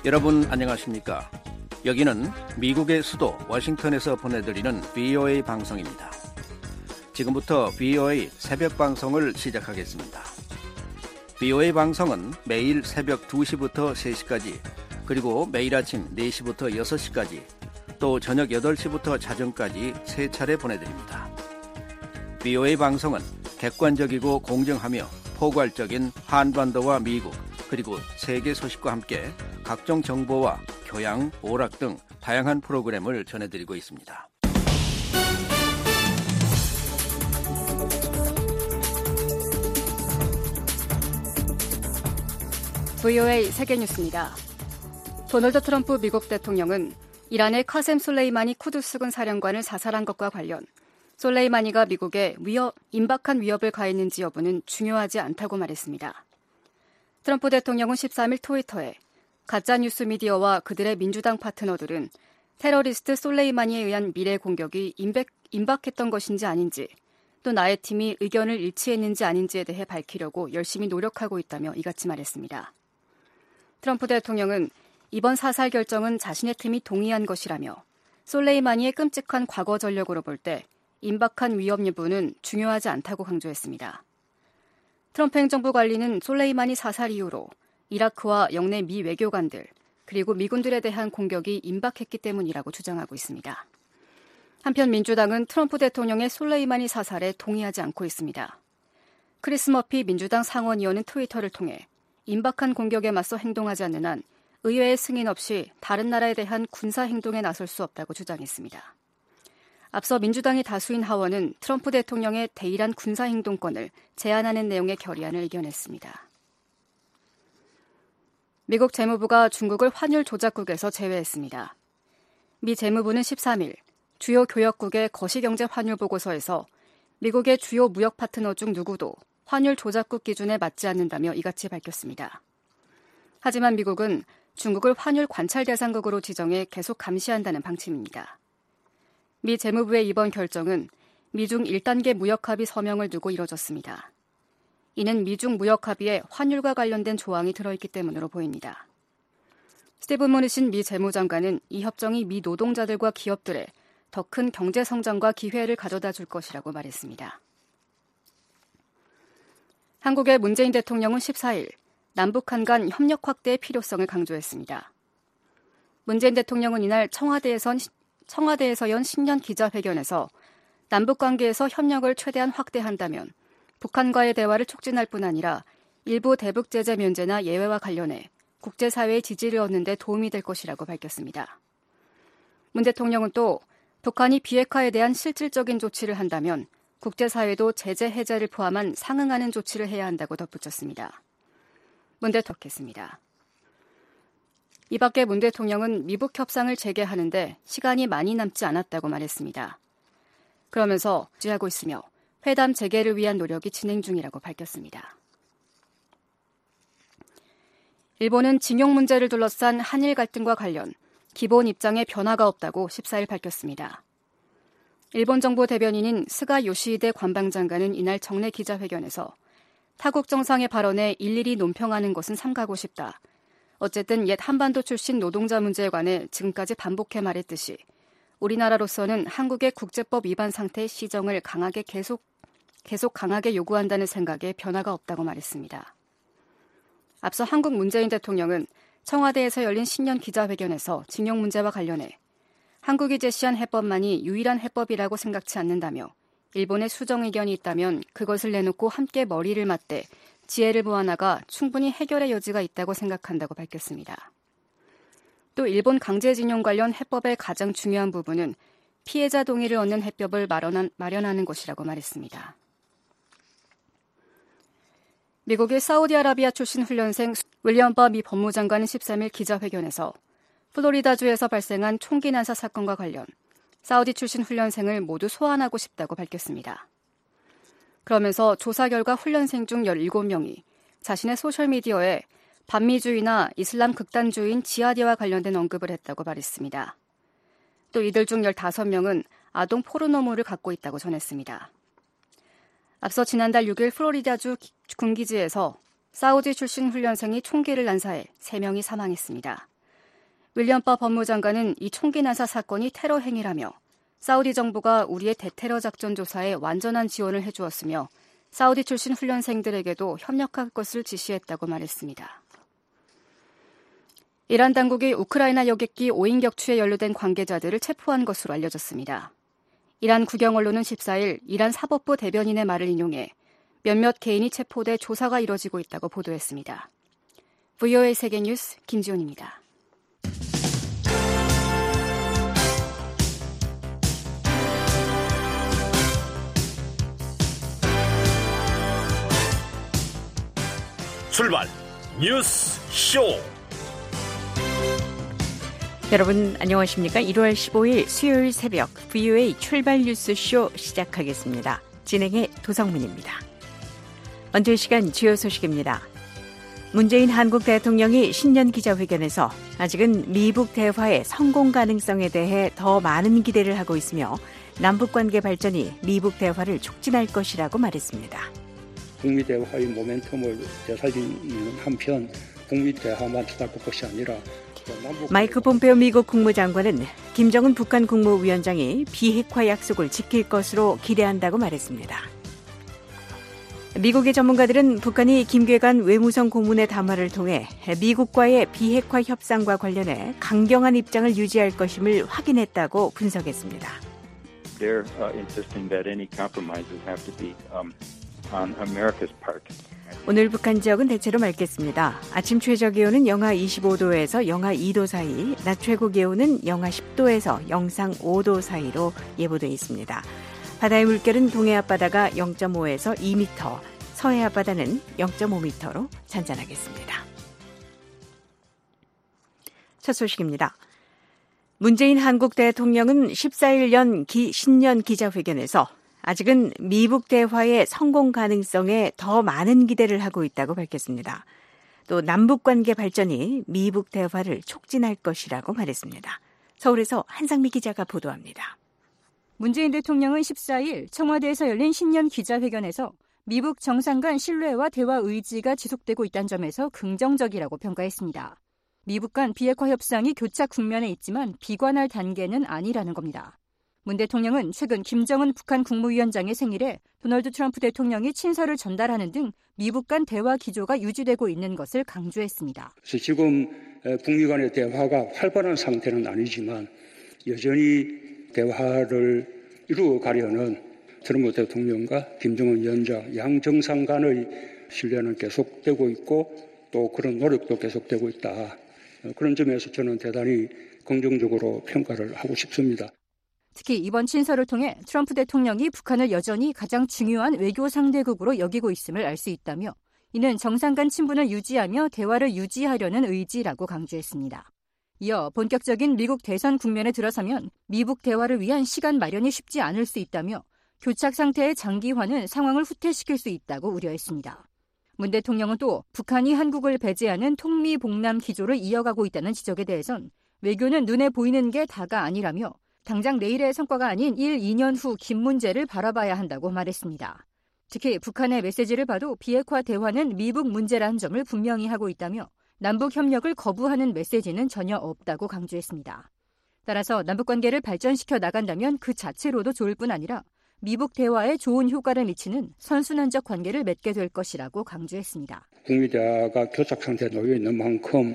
여러분 안녕하십니까? 여기는 미국의 수도 워싱턴에서 보내드리는 VOA 방송입니다. 지금부터 VOA 새벽 방송을 시작하겠습니다. VOA 방송은 매일 새벽 2시부터 3시까지, 그리고 매일 아침 4시부터 6시까지, 또 저녁 8시부터 자정까지 3차례 보내드립니다. VOA 방송은 객관적이고 공정하며 포괄적인 한반도와 미국, 그리고 세계 소식과 함께 각종 정보와 교양, 오락 등 다양한 프로그램을 전해드리고 있습니다. VOA 세계뉴스입니다. 도널드 트럼프 미국 대통령은 이란의 카셈 솔레이마니 쿠두스군 사령관을 사살한 것과 관련 솔레이마니가 미국에 임박한 위협을 가했는지 여부는 중요하지 않다고 말했습니다. 트럼프 대통령은 13일 트위터에 가짜뉴스 미디어와 그들의 민주당 파트너들은 테러리스트 솔레이마니에 의한 미래 공격이 임박했던 것인지 아닌지, 또 나의 팀이 의견을 일치했는지 아닌지에 대해 밝히려고 열심히 노력하고 있다며 이같이 말했습니다. 트럼프 대통령은 이번 사살 결정은 자신의 팀이 동의한 것이라며 솔레이마니의 끔찍한 과거 전력으로 볼 때 임박한 위협 여부는 중요하지 않다고 강조했습니다. 트럼프 행정부 관리는 솔레이마니 사살 이후로 이라크와 영내 미 외교관들, 그리고 미군들에 대한 공격이 임박했기 때문이라고 주장하고 있습니다. 한편 민주당은 트럼프 대통령의 솔레이마니 사살에 동의하지 않고 있습니다. 크리스 머피 민주당 상원의원은 트위터를 통해 임박한 공격에 맞서 행동하지 않는 한 의회의 승인 없이 다른 나라에 대한 군사 행동에 나설 수 없다고 주장했습니다. 앞서 민주당이 다수인 하원은 트럼프 대통령의 대일한 군사 행동권을 제한하는 내용의 결의안을 의견했습니다. 미국 재무부가 중국을 환율 조작국에서 제외했습니다. 미 재무부는 13일 주요 교역국의 거시경제 환율 보고서에서 미국의 주요 무역 파트너 중 누구도 환율 조작국 기준에 맞지 않는다며 이같이 밝혔습니다. 하지만 미국은 중국을 환율 관찰 대상국으로 지정해 계속 감시한다는 방침입니다. 미 재무부의 이번 결정은 미중 1단계 무역합의 서명을 두고 이뤄졌습니다. 이는 미중 무역합의에 환율과 관련된 조항이 들어있기 때문으로 보입니다. 스티븐 모니신 미 재무장관은 이 협정이 미 노동자들과 기업들에 더 큰 경제 성장과 기회를 가져다 줄 것이라고 말했습니다. 한국의 문재인 대통령은 14일 남북한 간 협력 확대의 필요성을 강조했습니다. 문재인 대통령은 이날 청와대에서 연 신년 기자회견에서 남북관계에서 협력을 최대한 확대한다면 북한과의 대화를 촉진할 뿐 아니라 일부 대북 제재 면제나 예외와 관련해 국제사회의 지지를 얻는 데 도움이 될 것이라고 밝혔습니다. 문 대통령은 또 북한이 비핵화에 대한 실질적인 조치를 한다면 국제사회도 제재 해제를 포함한 상응하는 조치를 해야 한다고 덧붙였습니다. 문 대통령했습니다. 이 밖에 문 대통령은 미북 협상을 재개하는데 시간이 많이 남지 않았다고 말했습니다. 그러면서 지지하고 있으며 회담 재개를 위한 노력이 진행 중이라고 밝혔습니다. 일본은 징용 문제를 둘러싼 한일 갈등과 관련 기본 입장에 변화가 없다고 14일 밝혔습니다. 일본 정부 대변인인 스가 요시히데 관방장관은 이날 정례 기자회견에서 타국 정상의 발언에 일일이 논평하는 것은 삼가고 싶다. 어쨌든 옛 한반도 출신 노동자 문제에 관해 지금까지 반복해 말했듯이 우리나라로서는 한국의 국제법 위반 상태의 시정을 계속 강하게 요구한다는 생각에 변화가 없다고 말했습니다. 앞서 한국 문재인 대통령은 청와대에서 열린 신년 기자회견에서 징용 문제와 관련해 한국이 제시한 해법만이 유일한 해법이라고 생각지 않는다며 일본의 수정 의견이 있다면 그것을 내놓고 함께 머리를 맞대 지혜를 모아나가 충분히 해결의 여지가 있다고 생각한다고 밝혔습니다. 또 일본 강제징용 관련 해법의 가장 중요한 부분은 피해자 동의를 얻는 해법을 마련하는 것이라고 말했습니다. 미국의 사우디아라비아 출신 훈련생 윌리엄 버 미 법무장관은 13일 기자회견에서 플로리다주에서 발생한 총기 난사 사건과 관련 사우디 출신 훈련생을 모두 소환하고 싶다고 밝혔습니다. 그러면서 조사 결과 훈련생 중 17명이 자신의 소셜미디어에 반미주의나 이슬람 극단주의인 지하디와 관련된 언급을 했다고 말했습니다. 또 이들 중 15명은 아동 포르노물을 갖고 있다고 전했습니다. 앞서 지난달 6일 플로리다주 군기지에서 사우디 출신 훈련생이 총기를 난사해 3명이 사망했습니다. 윌리엄 바 법무장관은 이 총기 난사 사건이 테러 행위라며 사우디 정부가 우리의 대테러 작전 조사에 완전한 지원을 해주었으며 사우디 출신 훈련생들에게도 협력할 것을 지시했다고 말했습니다. 이란 당국이 우크라이나 여객기 5인 격추에 연루된 관계자들을 체포한 것으로 알려졌습니다. 이란 국영 언론은 14일 이란 사법부 대변인의 말을 인용해 몇몇 개인이 체포돼 조사가 이뤄지고 있다고 보도했습니다. VOA 세계뉴스 김지훈입니다. 출발 뉴스 쇼. 여러분 안녕하십니까? 1월 15일 수요일 새벽 VOA 출발 뉴스 쇼 시작하겠습니다. 진행의 도성문입니다. 먼저 이 시간 주요 소식입니다. 문재인 한국 대통령이 신년 기자회견에서 아직은 미북 대화의 성공 가능성에 대해 더 많은 기대를 하고 있으며 남북관계 발전이 미북 대화를 촉진할 것이라고 말했습니다. 북미 대화의 모멘텀을 되살리는 한편 북미 대화만 쳐다볼 것이 아니라 마이크 폼페오 미국 국무장관은 김정은 북한 국무위원장이 비핵화 약속을 지킬 것으로 기대한다고 말했습니다. 미국의 전문가들은 북한이 김계관 외무성 고문의 담화를 통해 미국과의 비핵화 협상과 관련해 강경한 입장을 유지할 것임을 확인했다고 분석했습니다. They're insisting that any compromises have to be on America's part. 오늘 북한 지역은 대체로 맑겠습니다. 아침 최저 기온은 영하 25도에서 영하 2도 사이, 낮 최고 기온은 영하 10도에서 영상 5도 사이로 예보되어 있습니다. 바다의 물결은 동해 앞바다가 0.5에서 2m, 서해 앞바다는 0.5m로 잔잔하겠습니다. 첫 소식입니다. 문재인 한국 대통령은 14일 신년 기자회견에서 아직은 미북 대화의 성공 가능성에 더 많은 기대를 하고 있다고 밝혔습니다. 또 남북관계 발전이 미북 대화를 촉진할 것이라고 말했습니다. 서울에서 한상미 기자가 보도합니다. 문재인 대통령은 14일 청와대에서 열린 신년 기자회견에서 미북 정상 간 신뢰와 대화 의지가 지속되고 있다는 점에서 긍정적이라고 평가했습니다. 미북 간 비핵화 협상이 교착 국면에 있지만 비관할 단계는 아니라는 겁니다. 문 대통령은 최근 김정은 북한 국무위원장의 생일에 도널드 트럼프 대통령이 친서를 전달하는 등 미북 간 대화 기조가 유지되고 있는 것을 강조했습니다. 그래서 지금 북미 간의 대화가 활발한 상태는 아니지만 여전히 대화를 이루어가려는 트럼프 대통령과 김정은 위원장 양 정상 간의 신뢰는 계속되고 있고 또 그런 노력도 계속되고 있다. 그런 점에서 저는 대단히 긍정적으로 평가를 하고 싶습니다. 특히 이번 친서를 통해 트럼프 대통령이 북한을 여전히 가장 중요한 외교 상대국으로 여기고 있음을 알 수 있다며 이는 정상 간 친분을 유지하며 대화를 유지하려는 의지라고 강조했습니다. 이어 본격적인 미국 대선 국면에 들어서면 미북 대화를 위한 시간 마련이 쉽지 않을 수 있다며 교착 상태의 장기화는 상황을 후퇴시킬 수 있다고 우려했습니다. 문 대통령은 또 북한이 한국을 배제하는 통미봉남 기조를 이어가고 있다는 지적에 대해선 외교는 눈에 보이는 게 다가 아니라며 당장 내일의 성과가 아닌 1, 2년 후 긴 문제를 바라봐야 한다고 말했습니다. 특히 북한의 메시지를 봐도 비핵화 대화는 미북 문제라는 점을 분명히 하고 있다며 남북 협력을 거부하는 메시지는 전혀 없다고 강조했습니다. 따라서 남북관계를 발전시켜 나간다면 그 자체로도 좋을 뿐 아니라 미북 대화에 좋은 효과를 미치는 선순환적 관계를 맺게 될 것이라고 강조했습니다. 북미 대화가 교착 상태에 놓여 있는 만큼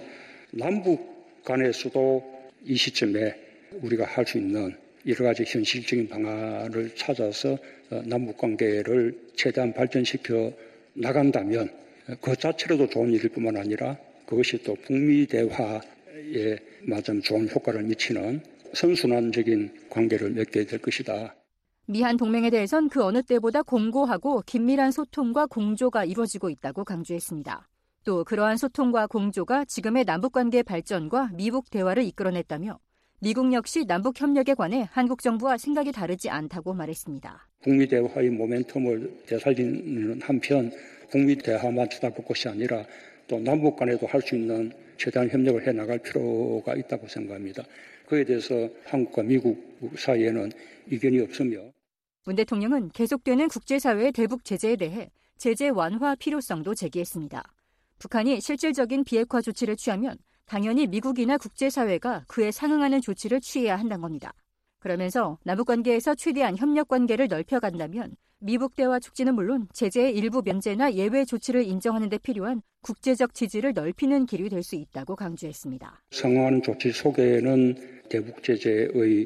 남북 간에서도 이 시점에 우리가 할 수 있는 여러 가지 현실적인 방안을 찾아서 남북관계를 최대한 발전시켜 나간다면 그 자체로도 좋은 일일 뿐만 아니라 그것이 또 북미 대화에 맞은 좋은 효과를 미치는 선순환적인 관계를 맺게 될 것이다. 미한 동맹에 대해선 그 어느 때보다 공고하고 긴밀한 소통과 공조가 이루어지고 있다고 강조했습니다. 또 그러한 소통과 공조가 지금의 남북관계 발전과 미북 대화를 이끌어냈다며 미국 역시 남북 협력에 관해 한국 정부와 생각이 다르지 않다고 말했습니다. 북미 대화의 모멘텀을 되살리는 한편 북미 대화만 쳐다볼 것이 아니라 또 남북 간에도 할 수 있는 최대한 협력을 해나갈 필요가 있다고 생각합니다. 그에 대해서 한국과 미국 사이에는 이견이 없으며 문 대통령은 계속되는 국제사회의 대북 제재에 대해 제재 완화 필요성도 제기했습니다. 북한이 실질적인 비핵화 조치를 취하면 당연히 미국이나 국제사회가 그에 상응하는 조치를 취해야 한다는 겁니다. 그러면서 남북관계에서 최대한 협력관계를 넓혀간다면 미북 대화 촉진은 물론 제재의 일부 면제나 예외 조치를 인정하는 데 필요한 국제적 지지를 넓히는 길이 될 수 있다고 강조했습니다. 상응하는 조치 속에는 대북 제재의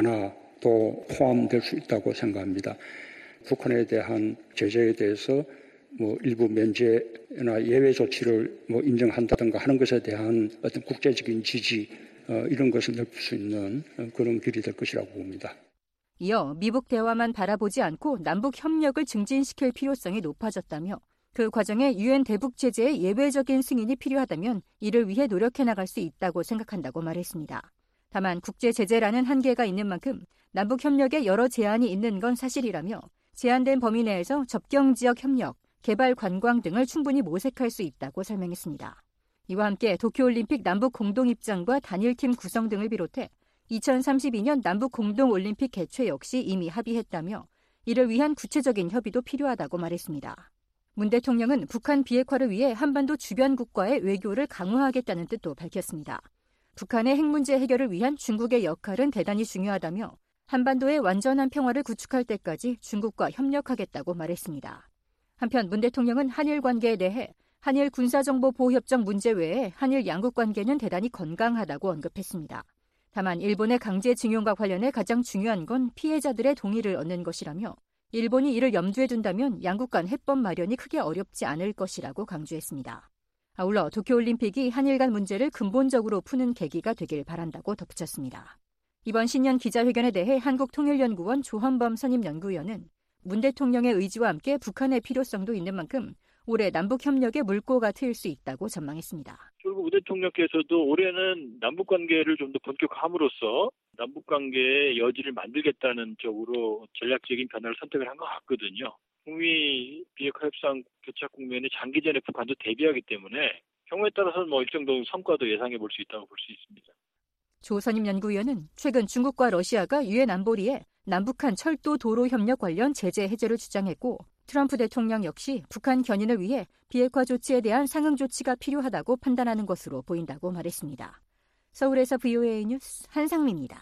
완화도 포함될 수 있다고 생각합니다. 북한에 대한 제재에 대해서 일부 면제나 예외 조치를 인정한다든가 하는 것에 대한 어떤 국제적인 지지 이런 것을 넓힐 수 있는 그런 길이 될 것이라고 봅니다. 이어 미북 대화만 바라보지 않고 남북 협력을 증진시킬 필요성이 높아졌다며 그 과정에 유엔 대북 제재의 예외적인 승인이 필요하다면 이를 위해 노력해 나갈 수 있다고 생각한다고 말했습니다. 다만 국제 제재라는 한계가 있는 만큼 남북 협력에 여러 제한이 있는 건 사실이라며 제한된 범위 내에서 접경 지역 협력, 개발 관광 등을 충분히 모색할 수 있다고 설명했습니다. 이와 함께 도쿄올림픽 남북 공동입장과 단일팀 구성 등을 비롯해 2032년 남북 공동올림픽 개최 역시 이미 합의했다며 이를 위한 구체적인 협의도 필요하다고 말했습니다. 문 대통령은 북한 비핵화를 위해 한반도 주변 국가의 외교를 강화하겠다는 뜻도 밝혔습니다. 북한의 핵 문제 해결을 위한 중국의 역할은 대단히 중요하다며 한반도의 완전한 평화를 구축할 때까지 중국과 협력하겠다고 말했습니다. 한편 문 대통령은 한일 관계에 대해 한일 군사정보보호협정 문제 외에 한일 양국 관계는 대단히 건강하다고 언급했습니다. 다만 일본의 강제징용과 관련해 가장 중요한 건 피해자들의 동의를 얻는 것이라며 일본이 이를 염두에 둔다면 양국 간 해법 마련이 크게 어렵지 않을 것이라고 강조했습니다. 아울러 도쿄올림픽이 한일 간 문제를 근본적으로 푸는 계기가 되길 바란다고 덧붙였습니다. 이번 신년 기자회견에 대해 한국통일연구원 조헌범 선임연구위원은 문 대통령의 의지와 함께 북한의 필요성도 있는 만큼 올해 남북협력의 물꼬가 트일 수 있다고 전망했습니다. 결국 문 대통령께서도 올해는 남북관계를 좀 더 본격화함으로써 남북관계의 여지를 만들겠다는 쪽으로 전략적인 변화를 선택을 한 것 같거든요. 북미 비핵화 협상 교착 국면에 장기전에 북한도 대비하기 때문에 경우에 따라서는 일정 정도 성과도 예상해 볼 수 있다고 볼 수 있습니다. 조 선임연구위원은 최근 중국과 러시아가 유엔 안보리에 남북한 철도 도로 협력 관련 제재 해제를 주장했고 트럼프 대통령 역시 북한 견인을 위해 비핵화 조치에 대한 상응 조치가 필요하다고 판단하는 것으로 보인다고 말했습니다. 서울에서 VOA 뉴스 한상미입니다.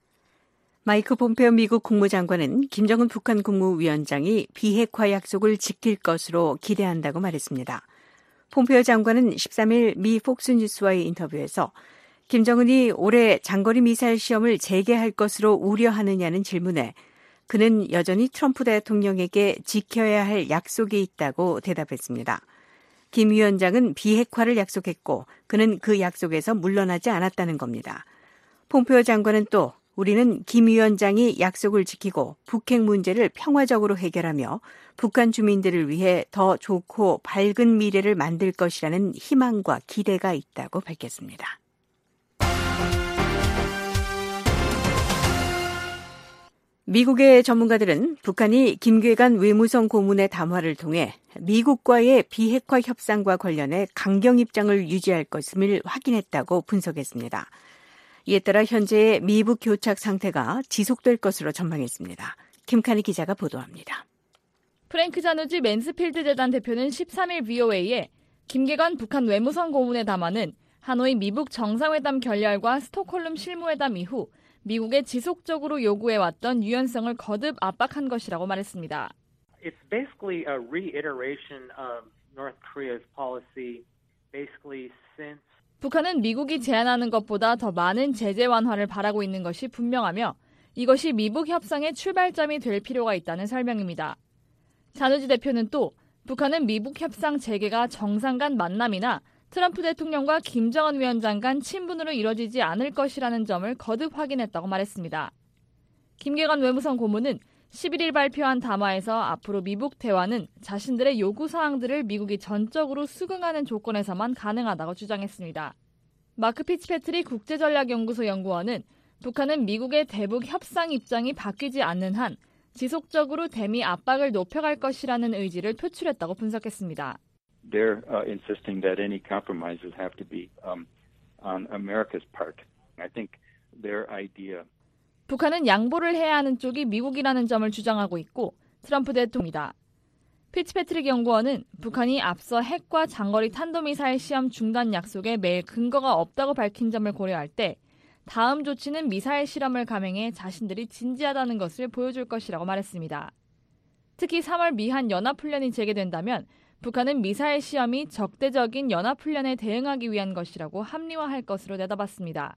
마이크 폼페오 미국 국무장관은 김정은 북한 국무위원장이 비핵화 약속을 지킬 것으로 기대한다고 말했습니다. 폼페오 장관은 13일 미 폭스뉴스와의 인터뷰에서 김정은이 올해 장거리 미사일 시험을 재개할 것으로 우려하느냐는 질문에 그는 여전히 트럼프 대통령에게 지켜야 할 약속이 있다고 대답했습니다. 김 위원장은 비핵화를 약속했고 그는 그 약속에서 물러나지 않았다는 겁니다. 폼페오 장관은 또 우리는 김 위원장이 약속을 지키고 북핵 문제를 평화적으로 해결하며 북한 주민들을 위해 더 좋고 밝은 미래를 만들 것이라는 희망과 기대가 있다고 밝혔습니다. 미국의 전문가들은 북한이 김계관 외무성 고문의 담화를 통해 미국과의 비핵화 협상과 관련해 강경 입장을 유지할 것임을 확인했다고 분석했습니다. 이에 따라 현재의 미북 교착 상태가 지속될 것으로 전망했습니다. 김칸희 기자가 보도합니다. 프랭크 자누지 맨스필드 재단 대표는 13일 VOA에 김계관 북한 외무성 고문의 담화는 하노이 미북 정상회담 결렬과 스톡홀름 실무회담 이후 미국에 지속적으로 요구해왔던 유연성을 거듭 압박한 것이라고 말했습니다. It's basically a reiteration of North Korea's policy basically since 북한은 미국이 제안하는 것보다 더 많은 제재 완화를 바라고 있는 것이 분명하며 이것이 미북 협상의 출발점이 될 필요가 있다는 설명입니다. 자누지 대표는 또 북한은 미북 협상 재개가 정상 간 만남이나 트럼프 대통령과 김정은 위원장 간 친분으로 이뤄지지 않을 것이라는 점을 거듭 확인했다고 말했습니다. 김계관 외무성 고문은 11일 발표한 담화에서 앞으로 미북 대화는 자신들의 요구사항들을 미국이 전적으로 수긍하는 조건에서만 가능하다고 주장했습니다. 마크 피츠패트리 국제전략연구소 연구원은 북한은 미국의 대북 협상 입장이 바뀌지 않는 한 지속적으로 대미 압박을 높여갈 것이라는 의지를 표출했다고 분석했습니다. They're insisting that any compromises have to be on America's part. I think their idea. 북한은 양보를 해야 하는 쪽이 미국이라는 점을 주장하고 있고 트럼프 대통령이다. 피츠패트릭 연구원은 북한이 앞서 핵과 장거리 탄도미사일 시험 중단 약속에 매일 근거가 없다고 밝힌 점을 고려할 때 다음 조치는 미사일 실험을 감행해 자신들이 진지하다는 것을 보여줄 것이라고 말했습니다. 특히 3월 미한 연합훈련이 재개된다면 북한은 미사일 시험이 적대적인 연합훈련에 대응하기 위한 것이라고 합리화할 것으로 내다봤습니다.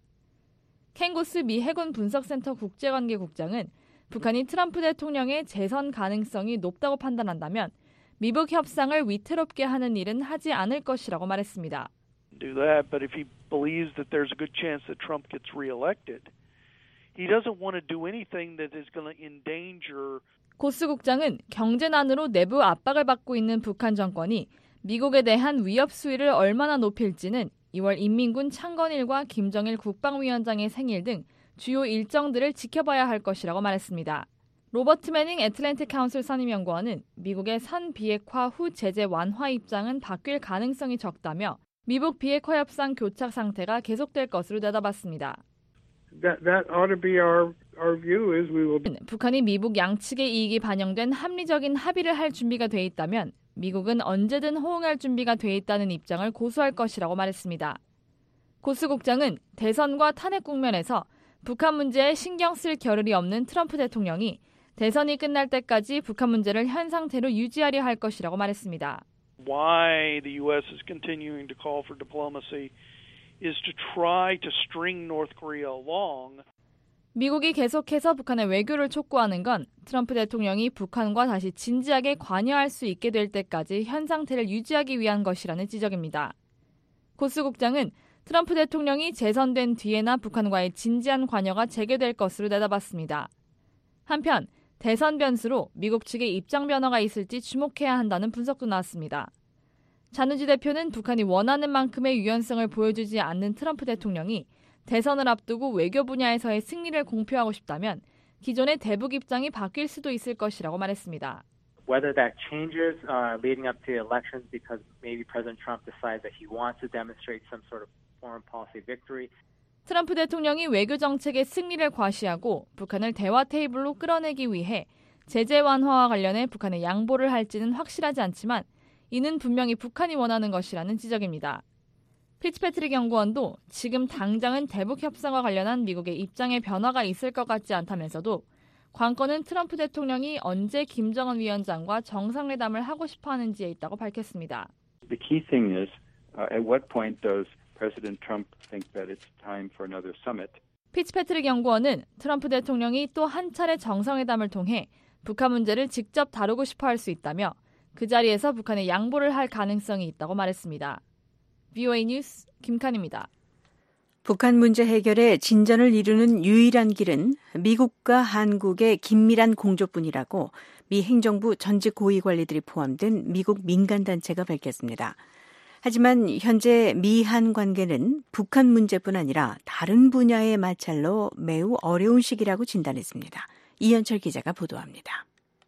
켄 고스 미 해군 분석센터 국제관계국장은 북한이 트럼프 대통령의 재선 가능성이 높다고 판단한다면 미북 협상을 위태롭게 하는 일은 하지 않을 것이라고 말했습니다. Do that, but if he believes that there's a good chance that Trump gets reelected, he doesn't want to do anything that is going to endanger. 고스 국장은 경제난으로 내부 압박을 받고 있는 북한 정권이 미국에 대한 위협 수위를 얼마나 높일지는 2월 인민군 창건일과 김정일 국방위원장의 생일 등 주요 일정들을 지켜봐야 할 것이라고 말했습니다. 로버트 매닝 애틀랜틱 카운슬 선임연구원은 미국의 선 비핵화 후 제재 완화 입장은 바뀔 가능성이 적다며 미북 비핵화 협상 교착 상태가 계속될 것으로 내다봤습니다. That ought to be our view is we will. 북한이 미북 양측의 이익이 반영된 합리적인 합의를 할 준비가 돼 있다면 미국은 언제든 호응할 준비가 돼 있다는 입장을 고수할 것이라고 말했습니다. 고스 국장은 대선과 탄핵 국면에서 북한 문제에 신경 쓸 겨를이 없는 트럼프 대통령이 대선이 끝날 때까지 북한 문제를 현 상태로 유지하려 할 것이라고 말했습니다. Why the U.S. is continuing to call for diplomacy is to try to string North Korea along. 미국이 계속해서 북한의 외교를 촉구하는 건 트럼프 대통령이 북한과 다시 진지하게 관여할 수 있게 될 때까지 현 상태를 유지하기 위한 것이라는 지적입니다. 고스 국장은 트럼프 대통령이 재선된 뒤에나 북한과의 진지한 관여가 재개될 것으로 내다봤습니다. 한편 대선 변수로 미국 측의 입장 변화가 있을지 주목해야 한다는 분석도 나왔습니다. 자누지 대표는 북한이 원하는 만큼의 유연성을 보여주지 않는 트럼프 대통령이 대선을 앞두고 외교 분야에서의 승리를 공표하고 싶다면 기존의 대북 입장이 바뀔 수도 있을 것이라고 말했습니다. Whether that changes leading up to elections because maybe President Trump decides that he wants to demonstrate some sort of foreign policy victory. 트럼프 대통령이 외교 정책의 승리를 과시하고 북한을 대화 테이블로 끌어내기 위해 제재 완화와 관련해 북한에 양보를 할지는 확실하지 않지만 이는 분명히 북한이 원하는 것이라는 지적입니다. 피츠패트릭 연구원도 지금 당장은 대북 협상과 관련한 미국의 입장에 변화가 있을 것 같지 않다면서도 관건은 트럼프 대통령이 언제 김정은 위원장과 정상회담을 하고 싶어 하는지에 있다고 밝혔습니다. The key thing is at what point does President Trump think that it's time for another summit? 피츠패트릭 연구원은 트럼프 대통령이 또 한 차례 정상회담을 통해 북한 문제를 직접 다루고 싶어 할 수 있다며 그 자리에서 북한에 양보를 할 가능성이 있다고 말했습니다. VOA 뉴스 김칸입니다. 북한 문제 해결에 진전을 이루는 유일한 길은 미국과 한국의 긴밀한 공조뿐이라고 미 행정부 전직 고위 관리들이 포함된 미국 민간단체가 밝혔습니다. 하지만 현재 미한 관계는 북한 문제뿐 아니라 다른 분야의 마찰로 매우 어려운 시기라고 진단했습니다. 이현철 기자가 보도합니다.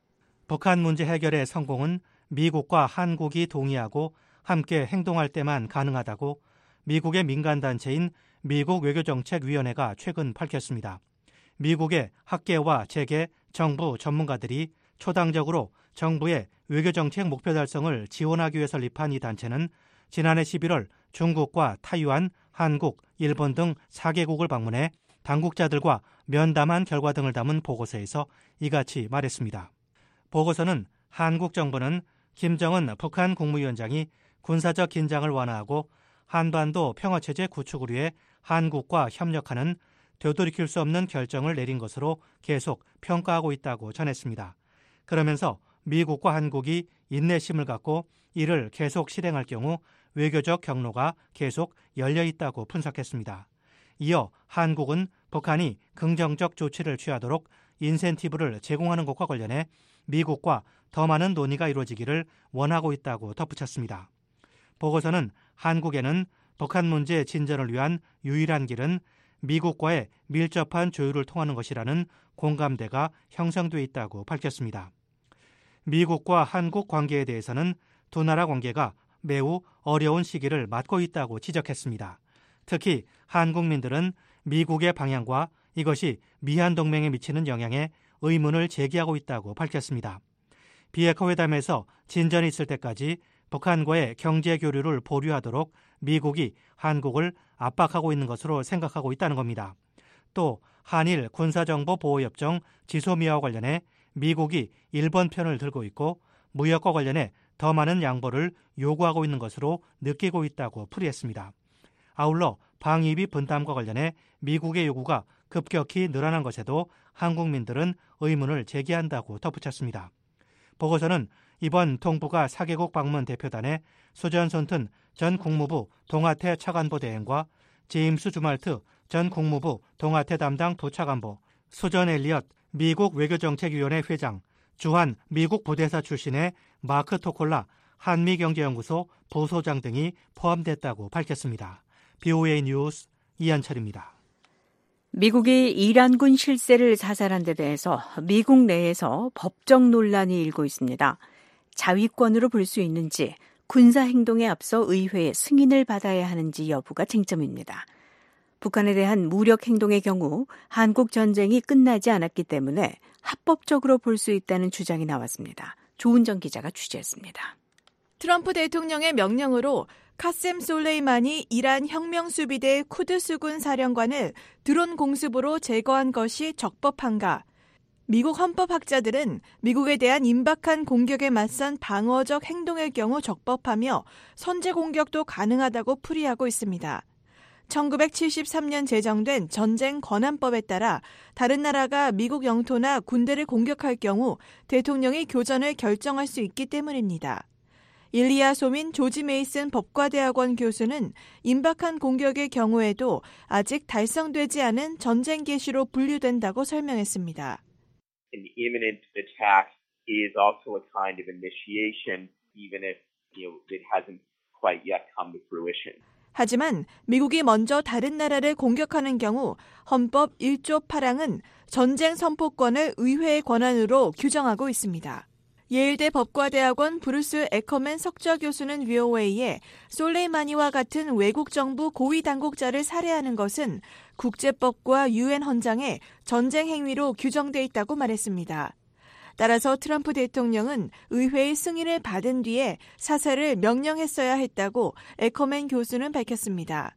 북한 문제 해결의 성공은 미국과 한국이 동의하고 함께 행동할 때만 가능하다고 미국의 민간단체인 미국 외교정책위원회가 최근 밝혔습니다. 미국의 학계와 재계, 정부 전문가들이 초당적으로 정부의 외교정책 목표 달성을 지원하기 위해 설립한 이 단체는 지난해 11월 중국과 타이완, 한국, 일본 등 4개국을 방문해 당국자들과 면담한 결과 등을 담은 보고서에서 이같이 말했습니다. 보고서는 한국 정부는 김정은 북한 국무위원장이 군사적 긴장을 완화하고 한반도 평화체제 구축을 위해 한국과 협력하는 되돌이킬 수 없는 결정을 내린 것으로 계속 평가하고 있다고 전했습니다. 그러면서 미국과 한국이 인내심을 갖고 이를 계속 실행할 경우 외교적 경로가 계속 열려 있다고 분석했습니다. 이어 한국은 북한이 긍정적 조치를 취하도록 인센티브를 제공하는 것과 관련해 미국과 더 많은 논의가 이루어지기를 원하고 있다고 덧붙였습니다. 보고서는 한국에는 북한 문제 진전을 위한 유일한 길은 미국과의 밀접한 조율을 통하는 것이라는 공감대가 형성돼 있다고 밝혔습니다. 미국과 한국 관계에 대해서는 두 나라 관계가 매우 어려운 시기를 맞고 있다고 지적했습니다. 특히 한국민들은 미국의 방향과 이것이 미한 동맹에 미치는 영향에 의문을 제기하고 있다고 밝혔습니다. 비핵화 회담에서 진전이 있을 때까지 북한과의 경제 교류를 보류하도록 미국이 한국을 압박하고 있는 것으로 생각하고 있다는 겁니다. 또 한일 군사정보보호협정 지소미아와 관련해 미국이 일본 편을 들고 있고 무역과 관련해 더 많은 양보를 요구하고 있는 것으로 느끼고 있다고 풀이했습니다. 아울러 방위비 분담과 관련해 미국의 요구가 급격히 늘어난 것에도 한국민들은 의문을 제기한다고 덧붙였습니다. 보고서는 이번 통부가 4개국 방문 대표단에 수전 손튼 전 국무부 동아태 차관보 대행과 제임스 주말트 전 국무부 동아태 담당 부차관보, 수전 엘리엇 미국 외교정책위원회 회장, 주한 미국 부대사 출신의 마크 토콜라 한미경제연구소 부소장 등이 포함됐다고 밝혔습니다. BOA 뉴스 이한철입니다. 미국이 이란군 실세를 사살한 데 대해서 미국 내에서 법적 논란이 일고 있습니다. 자위권으로 볼 수 있는지, 군사행동에 앞서 의회의 승인을 받아야 하는지 여부가 쟁점입니다. 북한에 대한 무력 행동의 경우 한국 전쟁이 끝나지 않았기 때문에 합법적으로 볼 수 있다는 주장이 나왔습니다. 조은정 기자가 취재했습니다. 트럼프 대통령의 명령으로 카셈 솔레이마니 이란 혁명수비대 쿠드스군 사령관을 드론 공습으로 제거한 것이 적법한가? 미국 헌법학자들은 미국에 대한 임박한 공격에 맞선 방어적 행동의 경우 적법하며 선제 공격도 가능하다고 풀이하고 있습니다. 1973년 제정된 전쟁 권한법에 따라 다른 나라가 미국 영토나 군대를 공격할 경우 대통령이 교전을 결정할 수 있기 때문입니다. 일리아 소민 조지 메이슨 법과대학원 교수는 임박한 공격의 경우에도 아직 달성되지 않은 전쟁 개시로 분류된다고 설명했습니다. An imminent attack is also a kind of initiation, even if it hasn't quite yet come to fruition. 하지만 미국이 먼저 다른 나라를 공격하는 경우 헌법 1조 8항은 전쟁 선포권을 의회의 권한으로 규정하고 있습니다. 예일대 법과대학원 브루스 에커맨 석좌 교수는 VOA에 솔레이마니와 같은 외국 정부 고위 당국자를 살해하는 것은 국제법과 유엔 헌장에 전쟁 행위로 규정돼 있다고 말했습니다. 따라서 트럼프 대통령은 의회의 승인을 받은 뒤에 사살을 명령했어야 했다고 에커맨 교수는 밝혔습니다.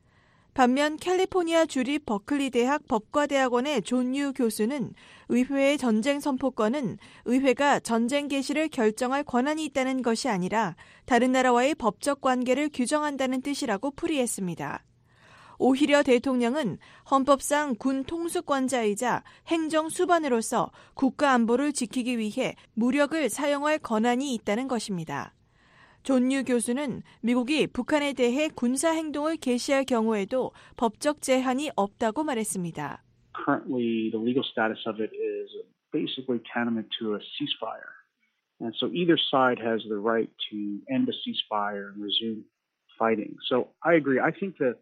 반면 캘리포니아 주립 버클리 대학 법과대학원의 존 유 교수는 의회의 전쟁 선포권은 의회가 전쟁 개시를 결정할 권한이 있다는 것이 아니라 다른 나라와의 법적 관계를 규정한다는 뜻이라고 풀이했습니다. 오히려 대통령은 헌법상 군 통수권자이자 행정 수반으로서 국가 안보를 지키기 위해 무력을 사용할 권한이 있다는 것입니다. 존유 교수는 미국이 북한에 대해 군사 행동을 개시할 경우에도 법적 제한이 없다고 말했습니다. Currently, the legal status of it is basically tantamount to a ceasefire. And so either side has the right to end the ceasefire and resume fighting. So I agree. I think the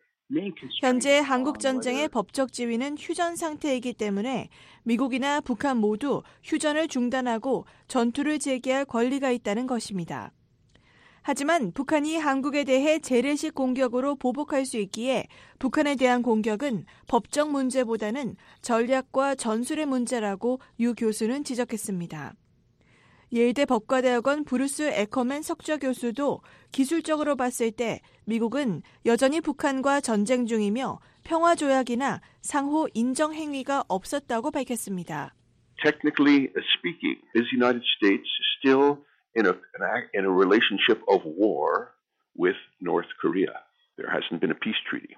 현재 한국 전쟁의 법적 지위는 휴전 상태이기 때문에 미국이나 북한 모두 휴전을 중단하고 전투를 재개할 권리가 있다는 것입니다. 하지만 북한이 한국에 대해 재래식 공격으로 보복할 수 있기에 북한에 대한 공격은 법적 문제보다는 전략과 전술의 문제라고 유 교수는 지적했습니다. 예일대 법과대학원 브루스 에커맨 석좌 교수도 기술적으로 봤을 때 미국은 여전히 북한과 전쟁 중이며 평화조약이나 상호 인정 행위가 없었다고 밝혔습니다. Technically speaking, is the United States still in a relationship of war with North Korea? There hasn't been a peace treaty.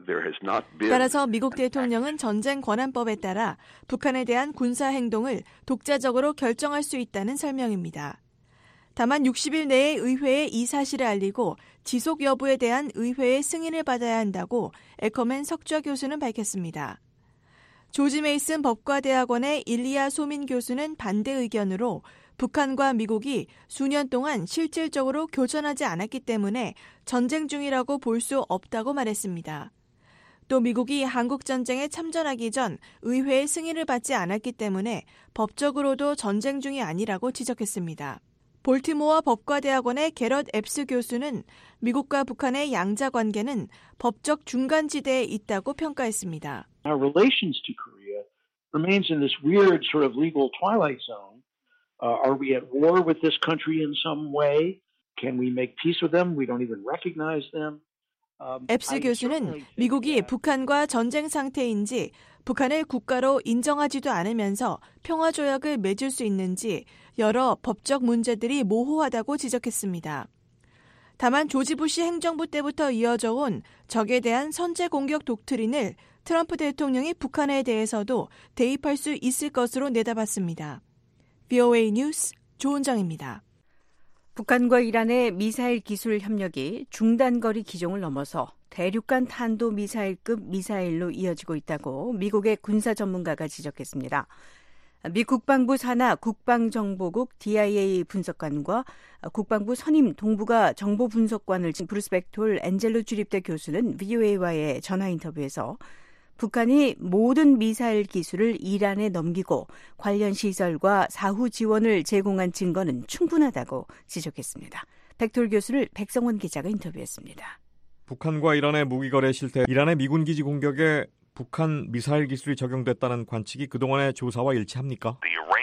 따라서 미국 대통령은 전쟁 권한법에 따라 북한에 대한 군사 행동을 독자적으로 결정할 수 있다는 설명입니다. 다만 60일 내에 의회에 이 사실을 알리고 지속 여부에 대한 의회의 승인을 받아야 한다고 에커맨 석좌 교수는 밝혔습니다. 조지 메이슨 법과대학원의 일리아 소민 교수는 반대 의견으로 북한과 미국이 수년 동안 실질적으로 교전하지 않았기 때문에 전쟁 중이라고 볼 수 없다고 말했습니다. 또 미국이 한국전쟁에 참전하기 전 의회의 승인을 받지 않았기 때문에 법적으로도 전쟁 중이 아니라고 지적했습니다. 볼티모어 법과대학원의 게럿 앱스 교수는 미국과 북한의 양자 관계는 법적 중간지대에 있다고 평가했습니다. Our relations to Korea remains in this weird sort of legal twilight zone Are we at war with this country in some way? Can we make peace with them? We don't even recognize them. 앱스 교수는 미국이 북한과 전쟁 상태인지 북한을 국가로 인정하지도 않으면서 평화조약을 맺을 수 있는지 여러 법적 문제들이 모호하다고 지적했습니다. 다만 조지 부시 행정부 때부터 이어져 온 적에 대한 선제 공격 독트린을 트럼프 대통령이 북한에 대해서도 대입할 수 있을 것으로 내다봤습니다. VOA 뉴스 조은정입니다. 북한과 이란의 미사일 기술 협력이 중단거리 기종을 넘어서 대륙간 탄도미사일급 미사일로 이어지고 있다고 미국의 군사 전문가가 지적했습니다. 미 국방부 산하 국방정보국 DIA 분석관과 국방부 선임 동북아 정보분석관을 지닌 브루스 백톨 엔젤로 주립대 교수는 VOA와의 전화 인터뷰에서 북한이 모든 미사일 기술을 이란에 넘기고 관련 시설과 사후 지원을 제공한 증거는 충분하다고 지적했습니다. 백톨 교수를 백성원 기자가 인터뷰했습니다. 북한과 이란의 무기거래 실태, 이란의 미군 기지 공격에 북한 미사일 기술이 적용됐다는 관측이 그동안의 조사와 일치합니까?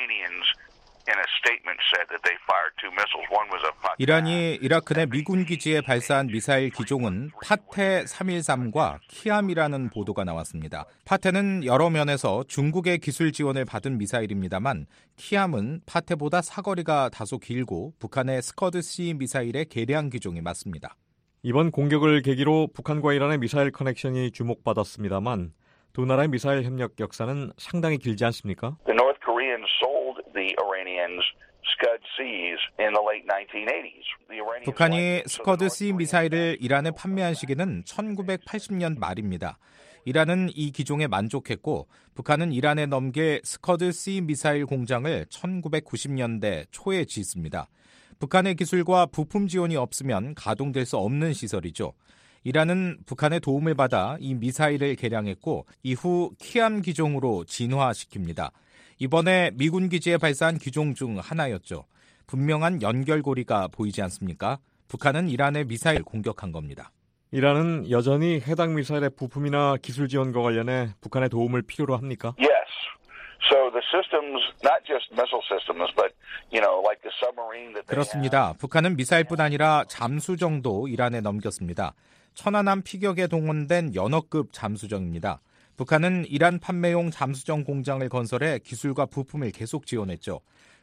이란이 이라크 내 미군 기지에 발사한 미사일 기종은 파테 313과 키암이라는 보도가 나왔습니다. 파테는 여러 면에서 중국의 기술 지원을 받은 미사일입니다만 키암은 파테보다 사거리가 다소 길고 북한의 스커드-C 미사일의 개량 기종이 맞습니다. 이번 공격을 계기로 북한과 이란의 미사일 커넥션이 주목받았습니다만 두 나라의 미사일 협력 역사는 상당히 길지 않습니까? The North Koreans sold the Iranians Scud-Cs in the late 1980s. 북한이 스커드-C 미사일을 이란에 판매한 시기는 1980년 말입니다. 이란은 이 기종에 만족했고 북한은 이란에 넘길 스커드-C 미사일 공장을 1990년대 초에 짓습니다. 북한의 기술과 부품 지원이 없으면 가동될 수 없는 시설이죠. 이란은 북한의 도움을 받아 이 미사일을 개량했고 이후 키암 기종으로 진화시킵니다. 이번에 미군 기지에 발사한 기종 중 하나였죠. 분명한 연결고리가 보이지 않습니까? 북한은 이란의 미사일 공격한 겁니다. 이란은 여전히 해당 미사일의 부품이나 기술 지원과 관련해 북한의 도움을 필요로 합니까? Yes. So the systems, not just missile systems, but like the submarine that they 그렇습니다. 북한은 미사일뿐 아니라 잠수정도 이란에 넘겼습니다. 천안함 피격에 동원된 연어급 잠수정입니다. 북한은 이란 판매용 잠수정 공장을 건설해 기술과 부품을 계속 지원했죠.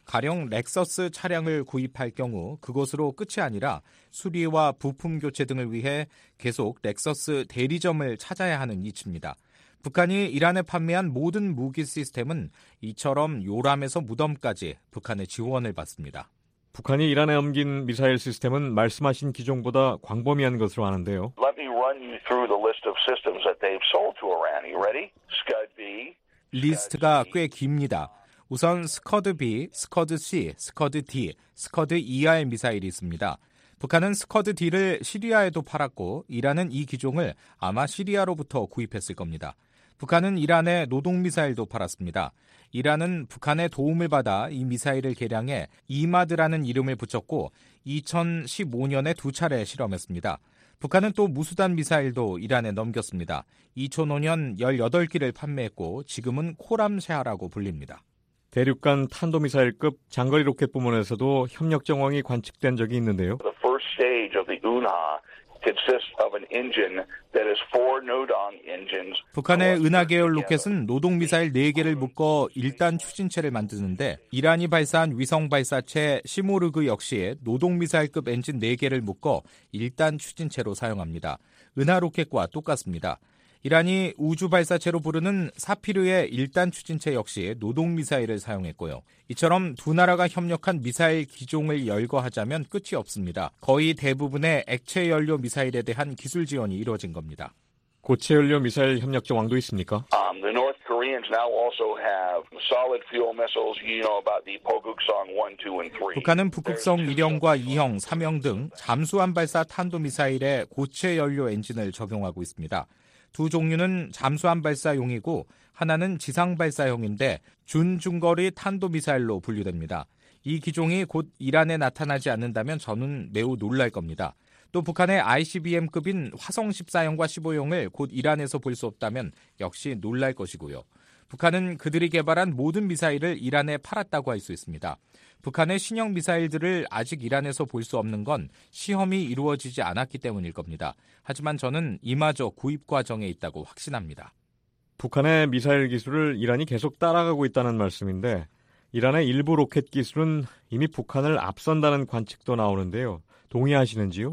가령 렉서스 차량을 구입할 경우 그것으로 끝이 아니라 수리와 부품 교체 등을 위해 계속 렉서스 대리점을 찾아야 하는 이치입니다. 북한이 이란에 판매한 모든 무기 시스템은 이처럼 요람에서 무덤까지 북한의 지원을 받습니다. 북한이 이란에 넘긴 미사일 시스템은 말씀하신 기종보다 광범위한 것으로 아는데요. Let me run you through the list of systems that they've sold to Iran. Are you ready? Scud-B. 리스트가 꽤 깁니다. 우선 스커드-B, 스커드-C, 스커드-D, 스커드-ER 미사일이 있습니다. 북한은 스커드-D를 시리아에도 팔았고 이란은 이 기종을 아마 시리아로부터 구입했을 겁니다. 북한은 이란에 노동미사일도 팔았습니다. 이란은 북한의 도움을 받아 이 미사일을 개량해 이마드라는 이름을 붙였고 2015년에 2차례 실험했습니다. 북한은 또 무수단 미사일도 이란에 넘겼습니다. 2005년 18기를 판매했고 지금은 코람샤라고 불립니다. 대륙간 탄도미사일급 장거리 로켓 부문에서도 협력 정황이 관측된 적이 있는데요. The first stage of the UNHA consists of an engine that is 4 Nodong engines. 북한의 은하 계열 로켓은 노동 미사일 4개를 묶어 1단 추진체를 만드는데 이란이 발사한 위성 발사체 시모르그 역시 노동 미사일급 엔진 4개를 묶어 1단 추진체로 사용합니다. 은하 로켓과 똑같습니다. 이란이 우주 발사체로 부르는 사피르의 1단 추진체 역시 노동 미사일을 사용했고요. 이처럼 두 나라가 협력한 미사일 기종을 열거하자면 끝이 없습니다. 거의 대부분의 액체 연료 미사일에 대한 기술 지원이 이루어진 겁니다. 고체 연료 미사일 협력 정황도 있습니까? The North Koreans now also have solid fuel missiles. You know about the Pogukson 1, 2, and 3. 북한은 북극성 1형과 2형, 3형 등 잠수함 발사 탄도 미사일에 고체 연료 엔진을 적용하고 있습니다. 두 종류는 잠수함 발사용이고 하나는 지상 발사용인데 준중거리 탄도미사일로 분류됩니다. 이 기종이 곧 이란에 나타나지 않는다면 저는 매우 놀랄 겁니다. 또 북한의 ICBM급인 화성 14형과 15형을 곧 이란에서 볼 수 없다면 역시 놀랄 것이고요. 북한은 그들이 개발한 모든 미사일을 이란에 팔았다고 할 수 있습니다. 북한의 신형 미사일들을 아직 이란에서 볼 수 없는 건 시험이 이루어지지 않았기 때문일 겁니다. 하지만 저는 이마저 구입 과정에 있다고 확신합니다. 북한의 미사일 기술을 이란이 계속 따라가고 있다는 말씀인데 이란의 일부 로켓 기술은 이미 북한을 앞선다는 관측도 나오는데요. 동의하시는지요?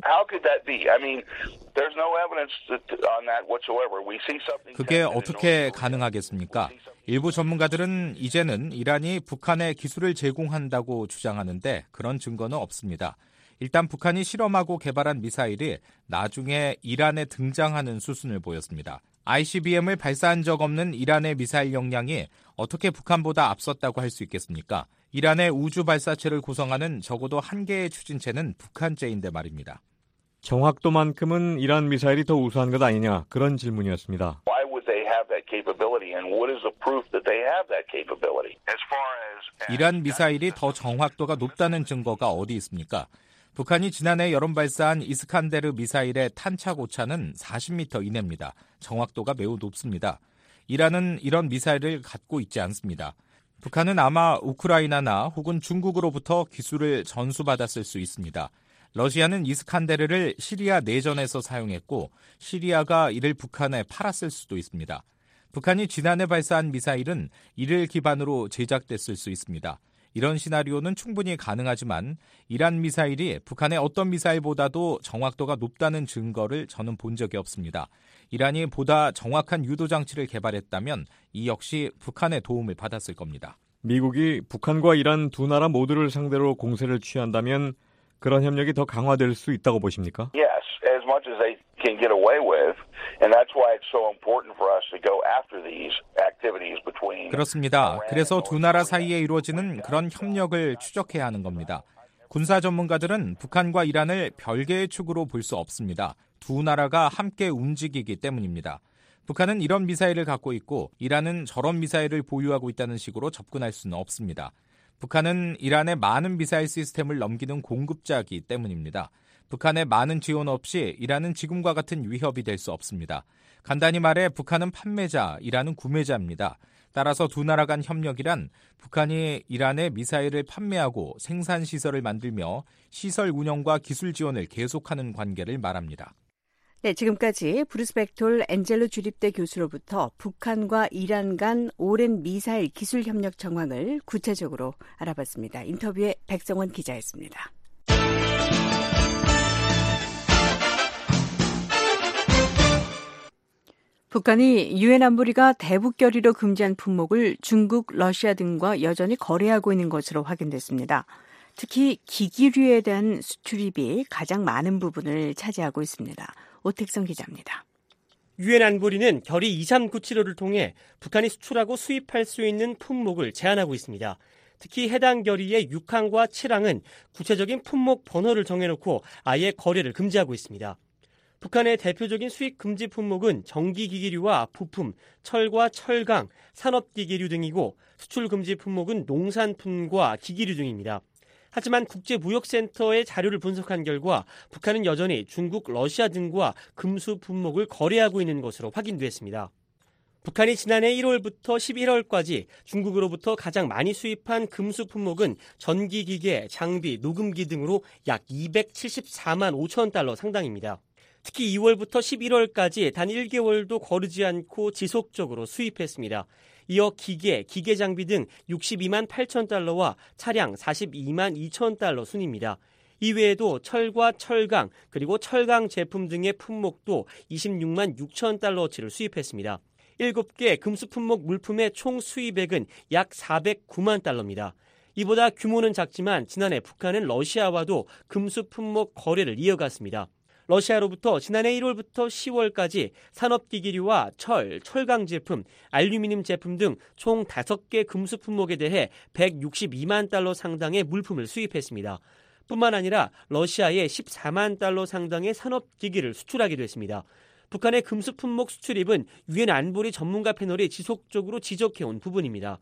그게 어떻게 가능하겠습니까? 일부 전문가들은 이제는 이란이 북한에 기술을 제공한다고 주장하는데 그런 증거는 없습니다. 일단 북한이 실험하고 개발한 미사일이 나중에 이란에 등장하는 수순을 보였습니다. ICBM을 발사한 적 없는 이란의 미사일 역량이 어떻게 북한보다 앞섰다고 할 수 있겠습니까? 이란의 우주 발사체를 구성하는 적어도 한 개의 추진체는 북한제인데 말입니다. 정확도만큼은 이란 미사일이 더 우수한 것 아니냐 그런 질문이었습니다. 이란 미사일이 더 정확도가 높다는 증거가 어디 있습니까? 북한이 지난해 여름 발사한 이스칸데르 미사일의 탄착 오차는 40m 이내입니다. 정확도가 매우 높습니다. 이란은 이런 미사일을 갖고 있지 않습니다. 북한은 아마 우크라이나나 혹은 중국으로부터 기술을 전수받았을 수 있습니다. 러시아는 이스칸데르를 시리아 내전에서 사용했고 시리아가 이를 북한에 팔았을 수도 있습니다. 북한이 지난해 발사한 미사일은 이를 기반으로 제작됐을 수 있습니다. 이런 시나리오는 충분히 가능하지만 이란 미사일이 북한의 어떤 미사일보다도 정확도가 높다는 증거를 저는 본 적이 없습니다. 이란이 보다 정확한 유도 장치를 개발했다면 이 역시 북한의 도움을 받았을 겁니다. 미국이 북한과 이란 두 나라 모두를 상대로 공세를 취한다면 그런 협력이 더 강화될 수 있다고 보십니까? Yes, as much as they can get away with. And that's why it's so important for us to go after these activities between. 그렇습니다. 그래서 두 나라 사이에 이루어지는 그런 협력을 추적해야 하는 겁니다. 군사 전문가들은 북한과 이란을 별개의 축으로 볼 수 없습니다. 두 나라가 함께 움직이기 때문입니다. 북한은 이런 미사일을 갖고 있고 이란은 저런 미사일을 보유하고 있다는 식으로 접근할 수는 없습니다. 북한은 이란에 많은 미사일 시스템을 넘기는 공급자이기 때문입니다. 북한의 많은 지원 없이 이란은 지금과 같은 위협이 될 수 없습니다. 간단히 말해 북한은 판매자, 이란은 구매자입니다. 따라서 두 나라 간 협력이란 북한이 이란에 미사일을 판매하고 생산시설을 만들며 시설 운영과 기술 지원을 계속하는 관계를 말합니다. 네, 지금까지 브루스 백톨 엔젤로 주립대 교수로부터 북한과 이란 간 오랜 미사일 기술 협력 정황을 구체적으로 알아봤습니다. 인터뷰에 백성원 기자였습니다. 북한이 유엔 안보리가 대북 결의로 금지한 품목을 중국, 러시아 등과 여전히 거래하고 있는 것으로 확인됐습니다. 특히 기기류에 대한 수출입이 가장 많은 부분을 차지하고 있습니다. 오택성 기자입니다. 유엔 안보리는 결의 2397호를 통해 북한이 수출하고 수입할 수 있는 품목을 제한하고 있습니다. 특히 해당 결의의 6항과 7항은 구체적인 품목 번호를 정해놓고 아예 거래를 금지하고 있습니다. 북한의 대표적인 수입 금지 품목은 전기기기류와 부품, 철과 철강, 산업기기류 등이고 수출 금지 품목은 농산품과 기기류 등입니다. 하지만 국제무역센터의 자료를 분석한 결과 북한은 여전히 중국, 러시아 등과 금수 품목을 거래하고 있는 것으로 확인됐습니다. 북한이 지난해 1월부터 11월까지 중국으로부터 가장 많이 수입한 금수 품목은 전기기계, 장비, 녹음기 등으로 약 274만 5천 달러 상당입니다. 특히 2월부터 11월까지 단 1개월도 거르지 않고 지속적으로 수입했습니다. 이어 기계, 기계장비 등 62만 8천 달러와 차량 42만 2천 달러 순입니다. 이외에도 철과 철강, 그리고 철강 제품 등의 품목도 26만 6천 달러어치를 수입했습니다. 7개 금수 품목 물품의 총 수입액은 약 409만 달러입니다. 이보다 규모는 작지만 지난해 북한은 러시아와도 금수 품목 거래를 이어갔습니다. 러시아로부터 지난해 1월부터 10월까지 산업기기류와 철, 철강 제품, 알루미늄 제품 등 총 5개 금수 품목에 대해 162만 달러 상당의 물품을 수입했습니다. 뿐만 아니라 러시아에 14만 달러 상당의 산업기기를 수출하기도 했습니다. 북한의 금수 품목 수출입은 유엔 안보리 전문가 패널이 지속적으로 지적해온 부분입니다.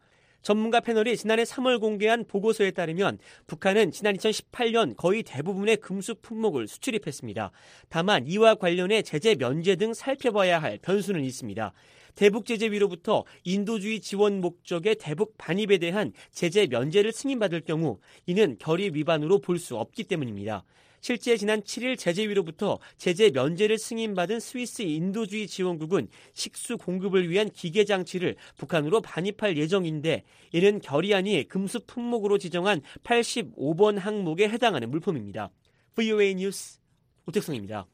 전문가 패널이 지난해 3월 공개한 보고서에 따르면 북한은 지난 2018년 거의 대부분의 금수 품목을 수출입했습니다. 다만 이와 관련해 제재 면제 등 살펴봐야 할 변수는 있습니다. 대북 제재 위로부터 인도주의 지원 목적의 대북 반입에 대한 제재 면제를 승인받을 경우 이는 결의 위반으로 볼 수 없기 때문입니다. 실제 지난 7일 제재 위로부터 제재 면제를 승인받은 스위스 인도주의 지원국은 식수 공급을 위한 기계 장치를 북한으로 반입할 예정인데 이는 결의안이 금수 품목으로 지정한 85번 항목에 해당하는 물품입니다. VOA 뉴스 오택성입니다.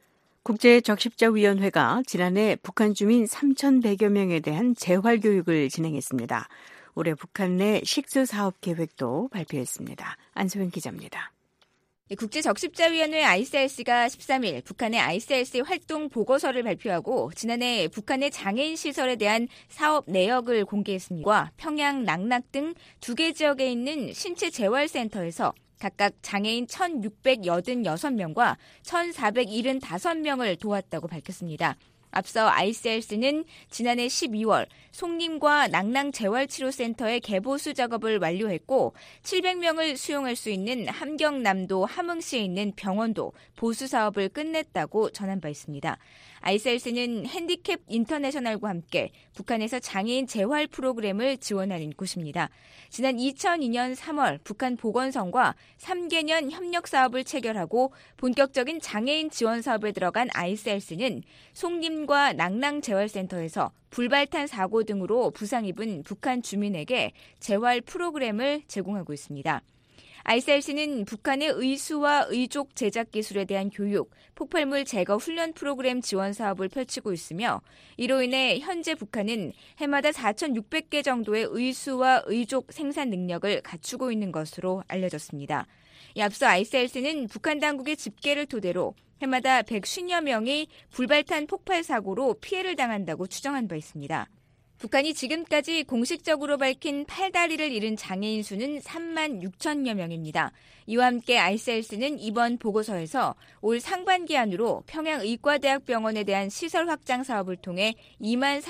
국제적십자위원회가 지난해 북한 주민 3,100여 명에 대한 재활교육을 진행했습니다. 올해 북한 내 식수사업 계획도 발표했습니다. 안소영 기자입니다. 국제적십자위원회 ICRC가 13일 북한의 ICRC 활동 보고서를 발표하고 지난해 북한의 장애인 시설에 대한 사업 내역을 공개했습니다. 평양, 낙낙 등 2개 지역에 있는 신체 재활센터에서 각각 장애인 1,686명과 1,475명을 도왔다고 밝혔습니다. 앞서 ICRC는 지난해 12월 송림과 낙랑 재활치료센터의 개보수 작업을 완료했고 700명을 수용할 수 있는 함경남도 함흥시에 있는 병원도 보수 사업을 끝냈다고 전한 바 있습니다. ICRC는 핸디캡 인터내셔널과 함께 북한에서 장애인 재활 프로그램을 지원하는 곳입니다. 지난 2002년 3월 북한 보건성과 3개년 협력 사업을 체결하고 본격적인 장애인 지원 사업에 들어간 ICRC는 송림과 낙랑 재활센터에서 불발탄 사고 등으로 부상 입은 북한 주민에게 재활 프로그램을 제공하고 있습니다. ICRC는 북한의 의수와 의족 제작 기술에 대한 교육, 폭발물 제거 훈련 프로그램 지원 사업을 펼치고 있으며 이로 인해 현재 북한은 해마다 4,600개 정도의 의수와 의족 생산 능력을 갖추고 있는 것으로 알려졌습니다. 앞서 ICRC는 북한 당국의 집계를 토대로 해마다 150여 명이 불발탄 폭발 사고로 피해를 당한다고 추정한 바 있습니다. 북한이 지금까지 공식적으로 밝힌 팔다리를 잃은 장애인 수는 3만 6천여 명입니다. 이와 함께 ICRC는 이번 보고서에서 올 상반기 안으로 평양의과대학병원에 대한 시설 확장 사업을 통해 2만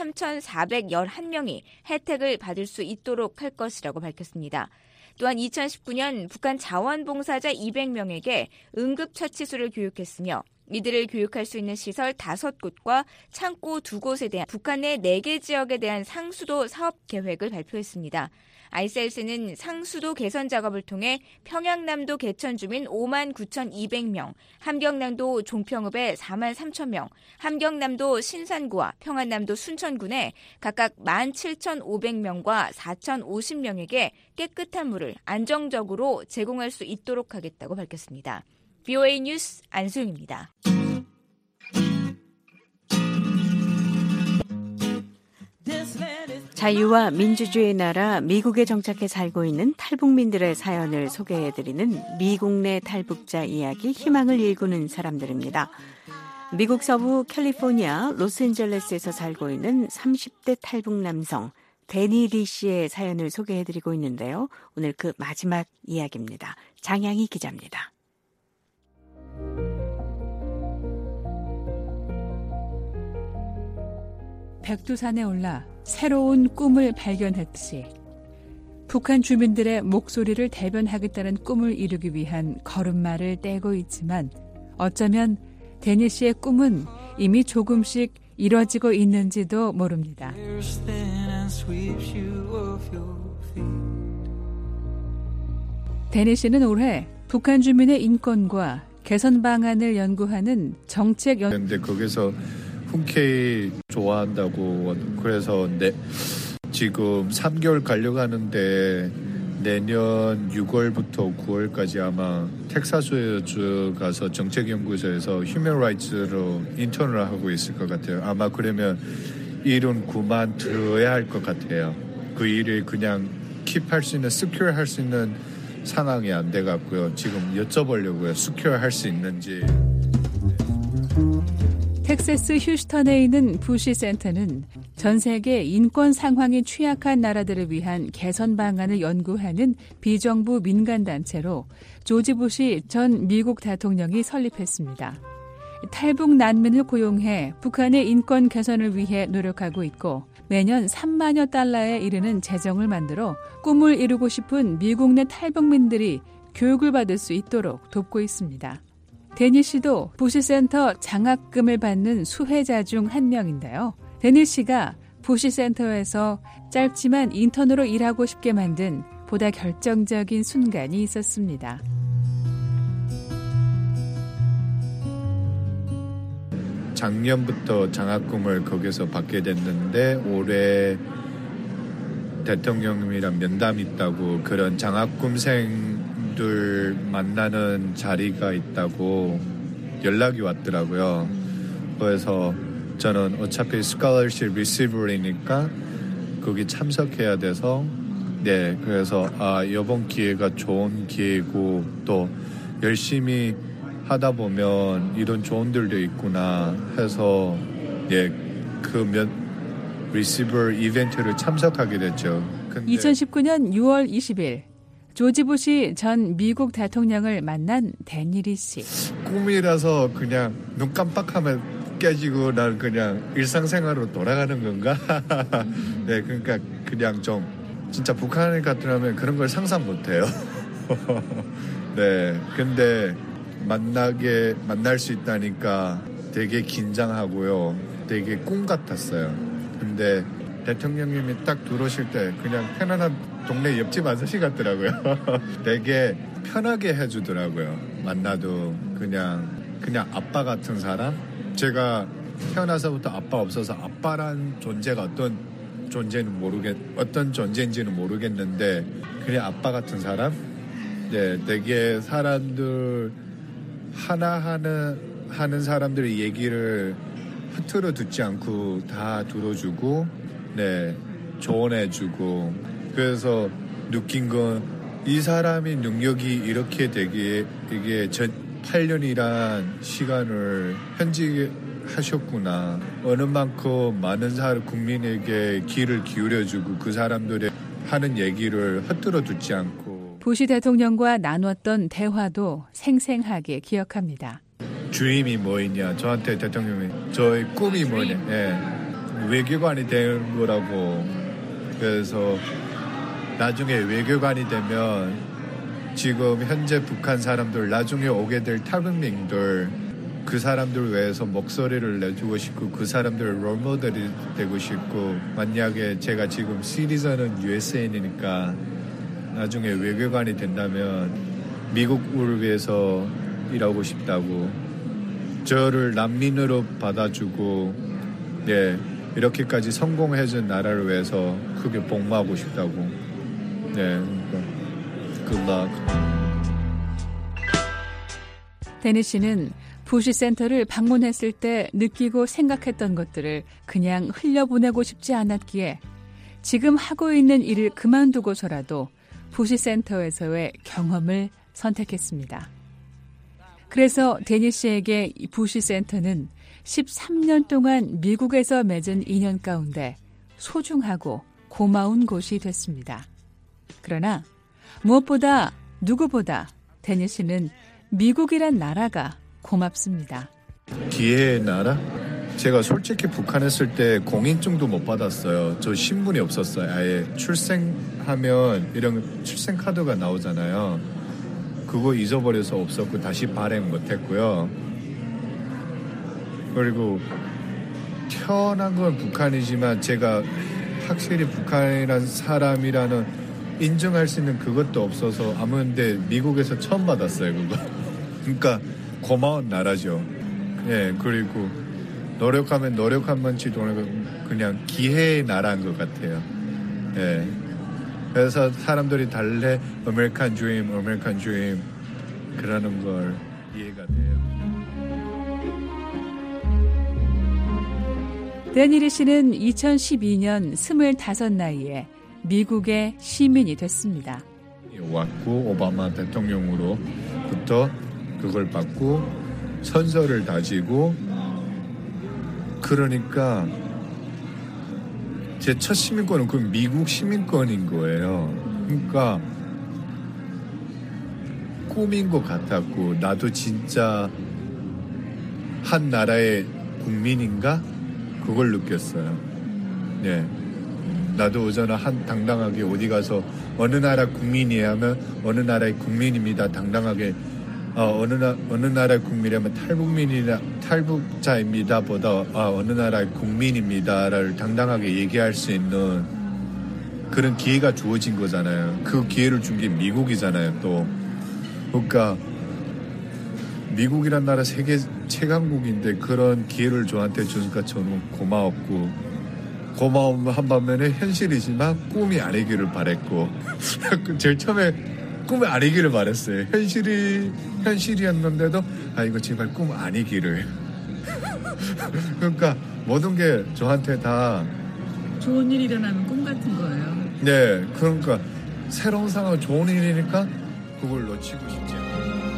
3,411명이 혜택을 받을 수 있도록 할 것이라고 밝혔습니다. 또한 2019년 북한 자원봉사자 200명에게 응급처치술을 교육했으며 이들을 교육할 수 있는 시설 5곳과 창고 2곳에 대한 북한 내 4개 지역에 대한 상수도 사업 계획을 발표했습니다. ICRC는 상수도 개선 작업을 통해 평양남도 개천 주민 5만 9,200명, 함경남도 종평읍에 4만 3천명, 함경남도 신산구와 평안남도 순천군에 각각 17,500명과 4,050명에게 깨끗한 물을 안정적으로 제공할 수 있도록 하겠다고 밝혔습니다. VOA 뉴스 안수영입니다. 자유와 민주주의의 나라 미국에 정착해 살고 있는 탈북민들의 사연을 소개해드리는 미국 내 탈북자 이야기 희망을 일구는 사람들입니다. 미국 서부 캘리포니아 로스앤젤레스에서 살고 있는 30대 탈북 남성 데니 리 씨의 사연을 소개해드리고 있는데요. 오늘 그 마지막 이야기입니다. 장양희 기자입니다. 백두산에 올라 새로운 꿈을 발견했듯이 북한 주민들의 목소리를 대변하겠다는 꿈을 이루기 위한 걸음마를 떼고 있지만 어쩌면 데니 씨의 꿈은 이미 조금씩 이뤄지고 있는지도 모릅니다. 데니 씨는 올해 북한 주민의 인권과 개선 방안을 연구하는 근데 거기서 흔쾌히 좋아한다고 그래서 지금 3개월 가려고 하는데 내년 6월부터 9월까지 아마 텍사스 가서 정책연구소에서 휴먼 라이츠로 인턴을 하고 있을 것 같아요. 아마 그러면 일은 그만둬야 할 것 같아요. 그 일을 그냥 킵할 수 있는, 스큐어 할 수 있는 상황이 안 돼갖고요. 지금 여쭤보려고요. 스큐어 할 수 있는지. 텍사스 휴스턴에 있는 부시 센터는 전 세계 인권 상황이 취약한 나라들을 위한 개선 방안을 연구하는 비정부 민간단체로 조지 부시 전 미국 대통령이 설립했습니다. 탈북 난민을 고용해 북한의 인권 개선을 위해 노력하고 있고 매년 3만여 달러에 이르는 재정을 만들어 꿈을 이루고 싶은 미국 내 탈북민들이 교육을 받을 수 있도록 돕고 있습니다. 데니 씨도 부시센터 장학금을 받는 수혜자 중 한 명인데요. 데니 씨가 부시센터에서 짧지만 인턴으로 일하고 싶게 만든 보다 결정적인 순간이 있었습니다. 작년부터 장학금을 거기서 받게 됐는데 올해 대통령님이랑 면담 있다고 그런 장학금생들 만나는 자리가 있다고 연락이 왔더라고요. 그래서 저는 어차피 scholarship receiver이니까 거기 참석해야 돼서 그래서 이번 기회가 좋은 기회고 또 열심히 하다 보면 이런 조언들도 있구나 해서 그 리시버 이벤트를 참석하게 됐죠. 2019년 6월 20일 조지 부시 전 미국 대통령을 만난 데니리 씨. 꿈이라서 그냥 눈 깜빡하면 깨지고 난 그냥 일상생활로 돌아가는 건가? 그러니까 그냥 좀 진짜 북한에 갔더라면 그런 걸 상상 못해요. 근데 만날 수 있다니까 되게 긴장하고요. 되게 꿈 같았어요. 근데 대통령님이 딱 들어오실 때 그냥 편안한 동네 옆집 아저씨 같더라고요. 되게 편하게 해주더라고요. 만나도 그냥 아빠 같은 사람? 제가 태어나서부터 아빠 없어서 아빠란 존재가 어떤 존재인지는 모르겠는데 그냥 아빠 같은 사람? 되게 사람들 하는 사람들의 얘기를 흐트러 듣지 않고 다 들어주고 조언해주고 그래서 느낀 건 이 사람이 능력이 이렇게 되게 이게 8년이란 시간을 현직하셨구나. 어느 만큼 많은 국민에게 귀를 기울여주고 그 사람들의 하는 얘기를 흐트러 듣지 않고 부시 대통령과 나눴던 대화도 생생하게 기억합니다. 주임이 뭐있냐 저한테 대통령이 저의 꿈이 뭐냐 외교관이 되는 거라고. 그래서 나중에 외교관이 되면 지금 현재 북한 사람들 나중에 오게 될 탈북민들 그 사람들 위해서 목소리를 내주고 싶고 그 사람들 롤모델이 되고 싶고 만약에 제가 지금 시리즈는 USA이니까 나중에 외교관이 된다면 미국을 위해서 일하고 싶다고 저를 난민으로 받아주고 이렇게까지 성공해준 나라를 위해서 크게 복무하고 싶다고. Good luck. 데니 씨는 부시 센터를 방문했을 때 느끼고 생각했던 것들을 그냥 흘려보내고 싶지 않았기에 지금 하고 있는 일을 그만두고서라도 부시 센터에서의 경험을 선택했습니다. 그래서 데니 씨에게 부시 센터는 13년 동안 미국에서 맺은 인연 가운데 소중하고 고마운 곳이 됐습니다. 그러나 무엇보다 누구보다 데니 씨는 미국이란 나라가 고맙습니다. 기회의 나라? 제가 솔직히 북한에 있을 때 공인증도 못 받았어요. 저 신분이 없었어요. 아예 출생하면 이런 출생카드가 나오잖아요. 그거 잊어버려서 없었고 다시 발행 못했고요. 그리고 태어난 건 북한이지만 제가 확실히 북한이라는 사람이라는 인정할 수 있는 그것도 없어서 아무런데 미국에서 처음 받았어요. 그거. 그러니까 고마운 나라죠. 그리고 노력하면 노력한 만치 그냥 기회의 나라인 것 같아요. 그래서 사람들이 달래 American Dream 그러는 걸 이해가 돼요. 데니리 씨는 2012년 25 나이에 미국의 시민이 됐습니다. 왔고 오바마 대통령으로부터 그걸 받고 선서를 다지고 그러니까 제 첫 시민권은 그 미국 시민권인 거예요. 그러니까 꿈인 것 같았고 나도 진짜 한 나라의 국민인가? 그걸 느꼈어요. 나도 저는 당당하게 어디 가서 어느 나라 국민이 하면 어느 나라의 국민입니다. 당당하게 어느 나라의 국민이라면 탈북자입니다 보다 어느 나라의 국민입니다를 당당하게 얘기할 수 있는 그런 기회가 주어진 거잖아요. 그 기회를 준 게 미국이잖아요. 또 그러니까 미국이란 나라 세계 최강국인데 그런 기회를 저한테 주니까 저는 고마움 한 반면에 현실이지만 꿈이 아니기를 바랬고 제일 처음에 꿈이 아니기를 바랬어요. 현실이었는데도 이거 제발 꿈 아니기를. 그러니까 모든 게 저한테 다 좋은 일이 일어나면 꿈 같은 거예요. 네, 그러니까 새로운 상황 좋은 일이니까 그걸 놓치고 싶지 않아요.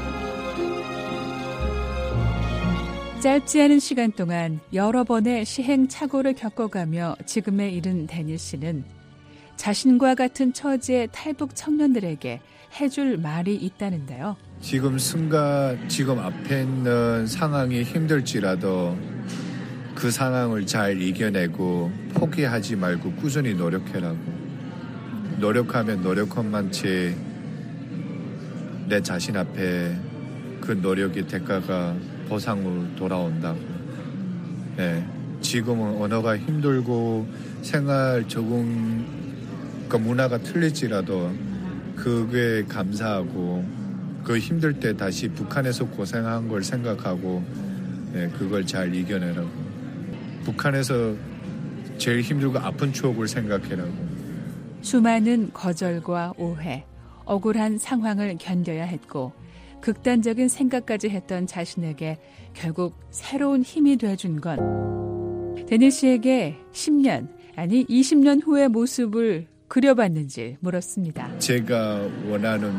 짧지 않은 시간 동안 여러 번의 시행착오를 겪어가며 지금에 이른 데니 씨는 자신과 같은 처지의 탈북 청년들에게 해줄 말이 있다는데요. 지금 앞에 있는 상황이 힘들지라도 그 상황을 잘 이겨내고 포기하지 말고 꾸준히 노력해라고. 노력하면 노력한 만치 내 자신 앞에 그 노력의 대가가 보상으로 돌아온다고. 네, 지금은 언어가 힘들고 생활 적응 문화가 틀릴지라도 그게 감사하고 그 힘들 때 다시 북한에서 고생한 걸 생각하고 네, 그걸 잘 이겨내라고. 북한에서 제일 힘들고 아픈 추억을 생각해라고. 수많은 거절과 오해, 억울한 상황을 견뎌야 했고 극단적인 생각까지 했던 자신에게 결국 새로운 힘이 돼준 건 데니 씨에게 10년, 아니 20년 후의 모습을 그려봤는지 물었습니다. 제가 원하는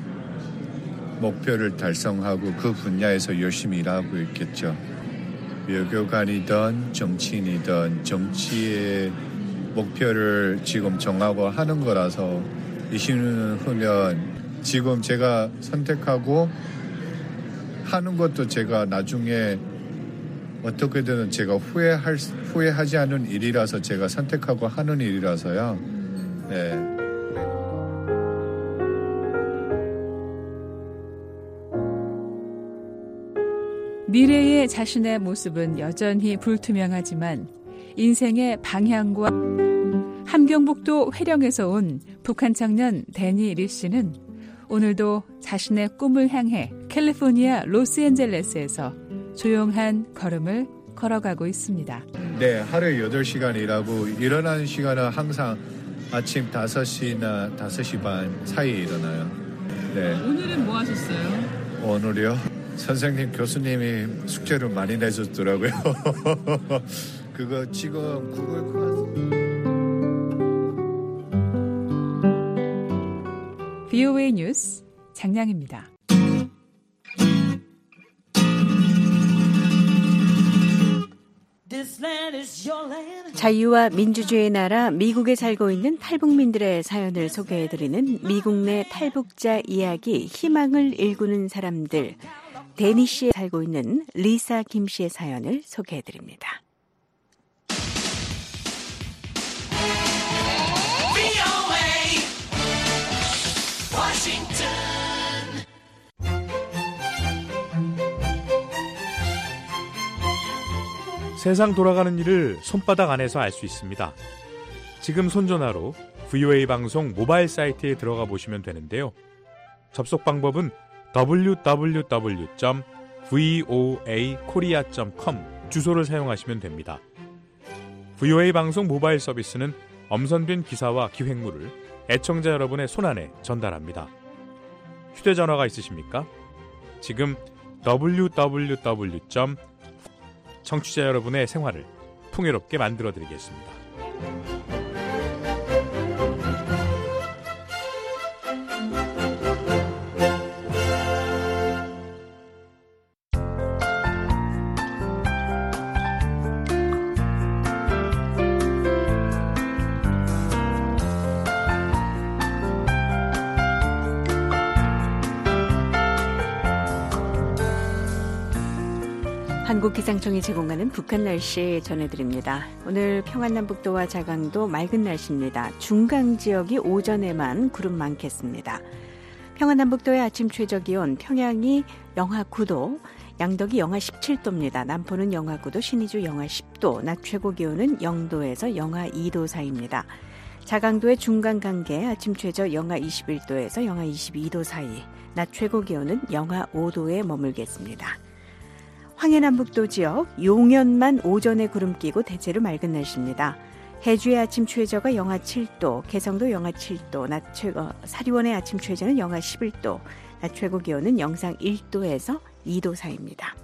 목표를 달성하고 그 분야에서 열심히 일하고 있겠죠. 외교관이든 정치인이든 정치의 목표를 지금 정하고 하는 거라서 20년 후면 지금 제가 선택하고 하는 것도 제가 나중에 어떻게든 제가 후회하지 않은 일이라서 제가 선택하고 하는 일이라서요. 네. 미래의 자신의 모습은 여전히 불투명하지만 인생의 방향과 함경북도 회령에서 온 북한 청년 데니 리 씨는 오늘도 자신의 꿈을 향해 캘리포니아 로스앤젤레스에서 조용한 걸음을 걸어가고 있습니다. 네, 하루에 8시간 일하고 일어나는 시간은 항상 아침 5시나 5시 반 사이에 일어나요. 네. 오늘은 뭐 하셨어요? 오늘요? 선생님, 교수님이 숙제를 많이 내줬더라고요. 그거 지금 구글 클래스. VOA 뉴스 장량입니다. 자유와 민주주의의 나라 미국에 살고 있는 탈북민들의 사연을 소개해드리는 미국 내 탈북자 이야기 희망을 일구는 사람들. 데니 씨에 살고 있는 리사 김 씨의 사연을 소개해드립니다. 세상 돌아가는 일을 손바닥 안에서 알 수 있습니다. 지금 손전화로 VOA 방송 모바일 사이트에 들어가 보시면 되는데요. 접속 방법은 www.voakorea.com 주소를 사용하시면 됩니다. VOA 방송 모바일 서비스는 엄선된 기사와 기획물을 애청자 여러분의 손안에 전달합니다. 휴대전화가 있으십니까? 지금 청취자 여러분의 생활을 풍요롭게 만들어드리겠습니다. 한국기상청이 제공하는 북한 날씨 전해드립니다. 오늘 평안남북도와 자강도 맑은 날씨입니다. 중강 지역이 오전에만 구름 많겠습니다. 평안남북도의 아침 최저기온 평양이 영하 9도, 양덕이 영하 17도입니다. 남포는 영하 9도, 신의주 영하 10도, 낮 최고기온은 0도에서 영하 2도 사이입니다. 자강도의 중간 간계 아침 최저 영하 21도에서 영하 22도 사이, 낮 최고기온은 영하 5도에 머물겠습니다. 황해남북도 지역 용연만 오전에 구름 끼고 대체로 맑은 날씨입니다. 해주의 아침 최저가 영하 7도, 개성도 영하 7도, 사리원의 아침 최저는 영하 11도, 낮 최고 기온은 영상 1도에서 2도 사이입니다.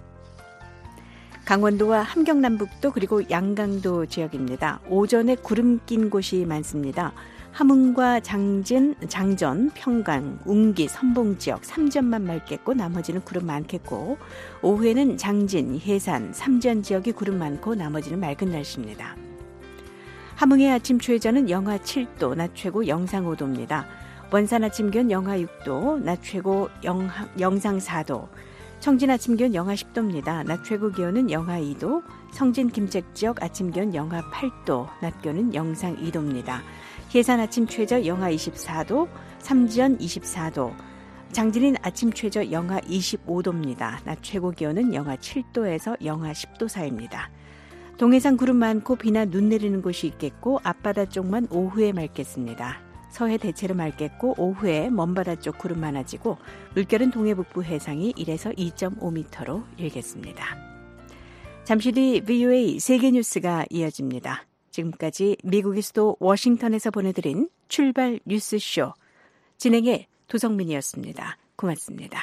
강원도와 함경남북도 그리고 양강도 지역입니다. 오전에 구름 낀 곳이 많습니다. 함흥과 장전, 평강, 웅기, 선봉 지역 3전만 맑겠고 나머지는 구름 많겠고, 오후에는 장진, 해산, 삼전 지역이 구름 많고 나머지는 맑은 날씨입니다. 함흥의 아침 최저는 영하 7도, 낮 최고 영상 5도입니다. 원산 아침 기온 영하 6도, 낮 최고 영상 4도, 청진 아침 기온 영하 10도입니다. 낮 최고 기온은 영하 2도, 성진 김책 지역 아침 기온 영하 8도, 낮 기온은 영상 2도입니다. 해산 아침 최저 영하 24도, 삼지연 24도, 장진인 아침 최저 영하 25도입니다. 낮 최고 기온은 영하 7도에서 영하 10도 사이입니다. 동해상 구름 많고 비나 눈 내리는 곳이 있겠고 앞바다 쪽만 오후에 맑겠습니다. 서해 대체로 맑겠고 오후에 먼바다 쪽 구름 많아지고 물결은 동해 북부 해상이 1에서 2.5m로 일겠습니다. 잠시 뒤 VOA 세계뉴스가 이어집니다. 지금까지 미국의 수도 워싱턴에서 보내드린 출발 뉴스쇼 진행의 도성민이었습니다. 고맙습니다.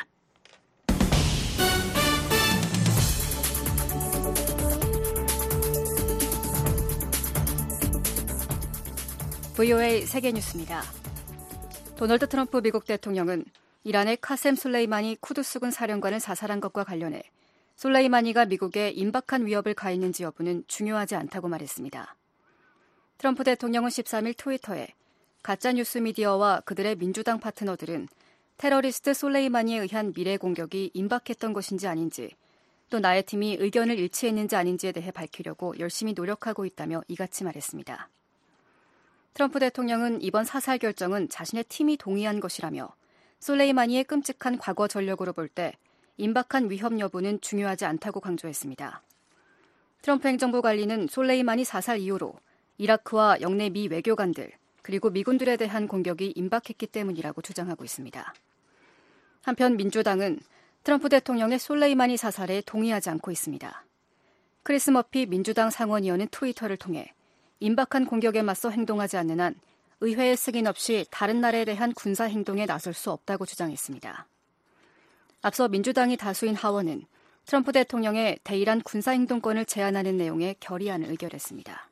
VOA 세계뉴스입니다. 도널드 트럼프 미국 대통령은 이란의 카셈 솔레이마니 쿠두스군 사령관을 사살한 것과 관련해 솔레이마니가 미국에 임박한 위협을 가했는지 여부는 중요하지 않다고 말했습니다. 트럼프 대통령은 13일 트위터에 가짜뉴스 미디어와 그들의 민주당 파트너들은 테러리스트 솔레이마니에 의한 미래 공격이 임박했던 것인지 아닌지, 또 나의 팀이 의견을 일치했는지 아닌지에 대해 밝히려고 열심히 노력하고 있다며 이같이 말했습니다. 트럼프 대통령은 이번 사살 결정은 자신의 팀이 동의한 것이라며 솔레이마니의 끔찍한 과거 전력으로 볼 때 임박한 위협 여부는 중요하지 않다고 강조했습니다. 트럼프 행정부 관리는 솔레이마니 사살 이후로 이라크와 영내 미 외교관들 그리고 미군들에 대한 공격이 임박했기 때문이라고 주장하고 있습니다. 한편 민주당은 트럼프 대통령의 솔레이마니 사살에 동의하지 않고 있습니다. 크리스 머피 민주당 상원의원은 트위터를 통해 임박한 공격에 맞서 행동하지 않는 한 의회의 승인 없이 다른 나라에 대한 군사 행동에 나설 수 없다고 주장했습니다. 앞서 민주당이 다수인 하원은 트럼프 대통령의 대이란 군사 행동권을 제한하는 내용의 결의안을 의결했습니다.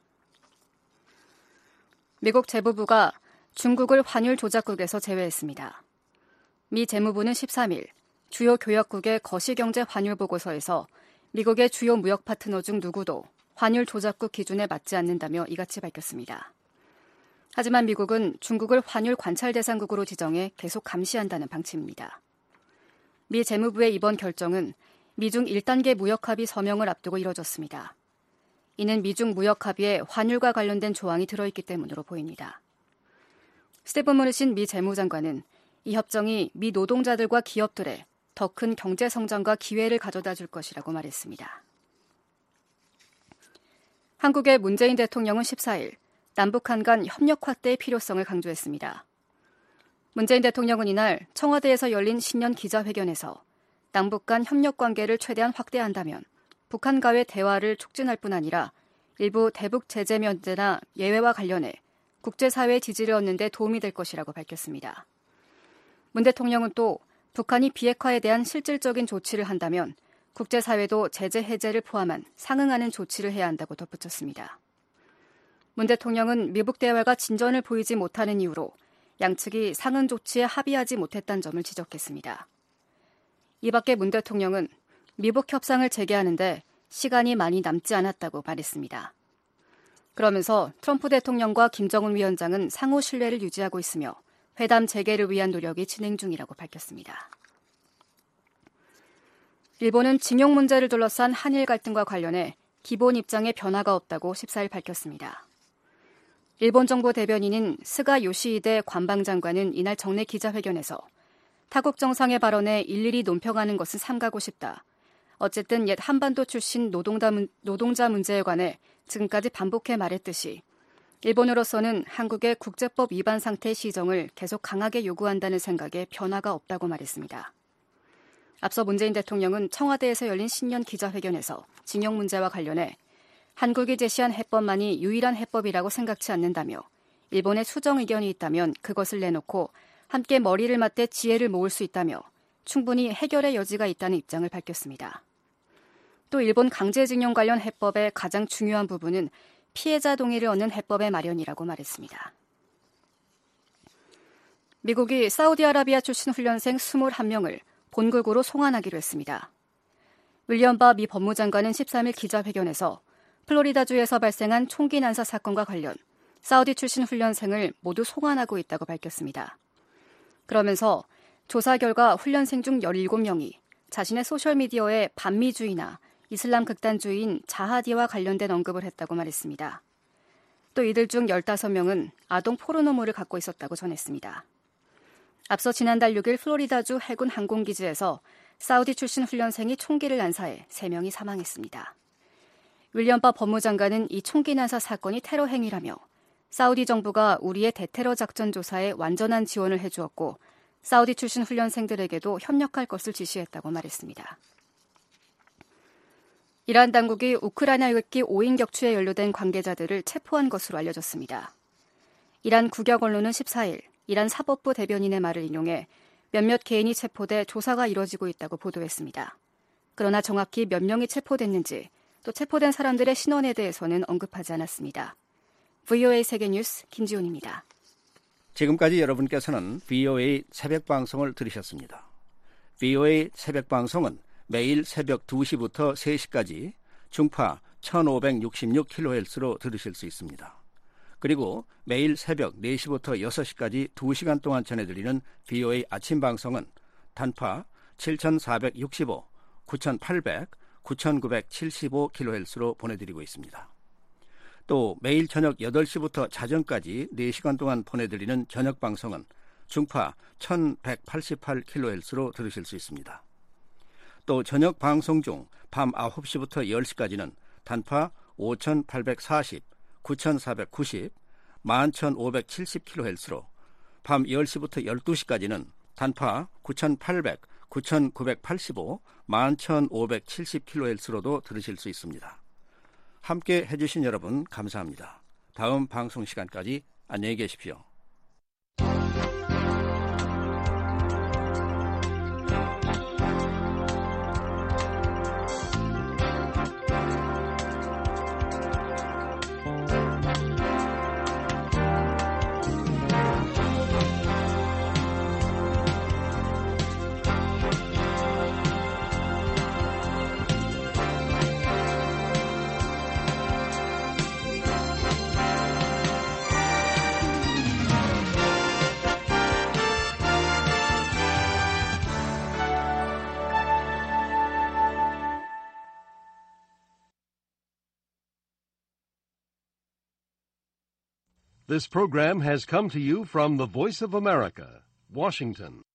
미국 재무부가 중국을 환율 조작국에서 제외했습니다. 미 재무부는 13일 주요 교역국의 거시경제 환율 보고서에서 미국의 주요 무역 파트너 중 누구도 환율 조작국 기준에 맞지 않는다며 이같이 밝혔습니다. 하지만 미국은 중국을 환율 관찰 대상국으로 지정해 계속 감시한다는 방침입니다. 미 재무부의 이번 결정은 미중 1단계 무역합의 서명을 앞두고 이뤄졌습니다. 이는 미중 무역합의에 환율과 관련된 조항이 들어있기 때문으로 보입니다. 스티븐 무니신 미 재무장관은 이 협정이 미 노동자들과 기업들에 더 큰 경제 성장과 기회를 가져다 줄 것이라고 말했습니다. 한국의 문재인 대통령은 14일 남북한 간 협력 확대의 필요성을 강조했습니다. 문재인 대통령은 이날 청와대에서 열린 신년 기자회견에서 남북 간 협력 관계를 최대한 확대한다면 북한과의 대화를 촉진할 뿐 아니라 일부 대북 제재 면제나 예외와 관련해 국제사회의 지지를 얻는 데 도움이 될 것이라고 밝혔습니다. 문 대통령은 또 북한이 비핵화에 대한 실질적인 조치를 한다면 국제사회도 제재 해제를 포함한 상응하는 조치를 해야 한다고 덧붙였습니다. 문 대통령은 미북 대화가 진전을 보이지 못하는 이유로 양측이 상응 조치에 합의하지 못했다는 점을 지적했습니다. 이 밖에 문 대통령은 미북 협상을 재개하는데 시간이 많이 남지 않았다고 말했습니다. 그러면서 트럼프 대통령과 김정은 위원장은 상호 신뢰를 유지하고 있으며 회담 재개를 위한 노력이 진행 중이라고 밝혔습니다. 일본은 징용 문제를 둘러싼 한일 갈등과 관련해 기본 입장에 변화가 없다고 14일 밝혔습니다. 일본 정부 대변인인 스가 요시히데 관방장관은 이날 정례 기자회견에서 타국 정상의 발언에 일일이 논평하는 것은 삼가고 싶다. 어쨌든 옛 한반도 출신 노동자 문제에 관해 지금까지 반복해 말했듯이 일본으로서는 한국의 국제법 위반 상태 시정을 계속 강하게 요구한다는 생각에 변화가 없다고 말했습니다. 앞서 문재인 대통령은 청와대에서 열린 신년 기자회견에서 징용 문제와 관련해 한국이 제시한 해법만이 유일한 해법이라고 생각지 않는다며 일본의 수정 의견이 있다면 그것을 내놓고 함께 머리를 맞대 지혜를 모을 수 있다며 충분히 해결의 여지가 있다는 입장을 밝혔습니다. 또 일본 강제징용 관련 해법의 가장 중요한 부분은 피해자 동의를 얻는 해법의 마련이라고 말했습니다. 미국이 사우디아라비아 출신 훈련생 21명을 본국으로 송환하기로 했습니다. 윌리엄 바 미 법무장관은 13일 기자회견에서 플로리다주에서 발생한 총기 난사 사건과 관련 사우디 출신 훈련생을 모두 송환하고 있다고 밝혔습니다. 그러면서 조사 결과 훈련생 중 17명이 자신의 소셜미디어에 반미주의나 이슬람 극단주의인 자하디와 관련된 언급을 했다고 말했습니다. 또 이들 중 15명은 아동 포르노물을 갖고 있었다고 전했습니다. 앞서 지난달 6일 플로리다주 해군 항공기지에서 사우디 출신 훈련생이 총기를 난사해 3명이 사망했습니다. 윌리엄 바 법무장관은 이 총기 난사 사건이 테러 행위라며 사우디 정부가 우리의 대테러 작전 조사에 완전한 지원을 해주었고 사우디 출신 훈련생들에게도 협력할 것을 지시했다고 말했습니다. 이란 당국이 우크라이나 였기 5인 격추에 연루된 관계자들을 체포한 것으로 알려졌습니다. 이란 국영 언론은 14일 이란 사법부 대변인의 말을 인용해 몇몇 개인이 체포돼 조사가 이뤄지고 있다고 보도했습니다. 그러나 정확히 몇 명이 체포됐는지 또 체포된 사람들의 신원에 대해서는 언급하지 않았습니다. VOA 세계뉴스 김지훈입니다. 지금까지 여러분께서는 VOA 새벽방송을 들으셨습니다. VOA 새벽방송은 매일 새벽 2시부터 3시까지 중파 1566kHz로 들으실 수 있습니다. 그리고 매일 새벽 4시부터 6시까지 2시간 동안 전해드리는 VOA 아침 방송은 단파 7465, 9800, 9975kHz로 보내드리고 있습니다. 또 매일 저녁 8시부터 자정까지 4시간 동안 보내드리는 저녁 방송은 중파 1188kHz로 들으실 수 있습니다. 또 저녁 방송 중 밤 9시부터 10시까지는 단파 5840, 9490, 11570kHz로 밤 10시부터 12시까지는 단파 9800, 9985, 11570kHz로도 들으실 수 있습니다. 함께 해주신 여러분 감사합니다. 다음 방송 시간까지 안녕히 계십시오. This program has come to you from the Voice of America, Washington.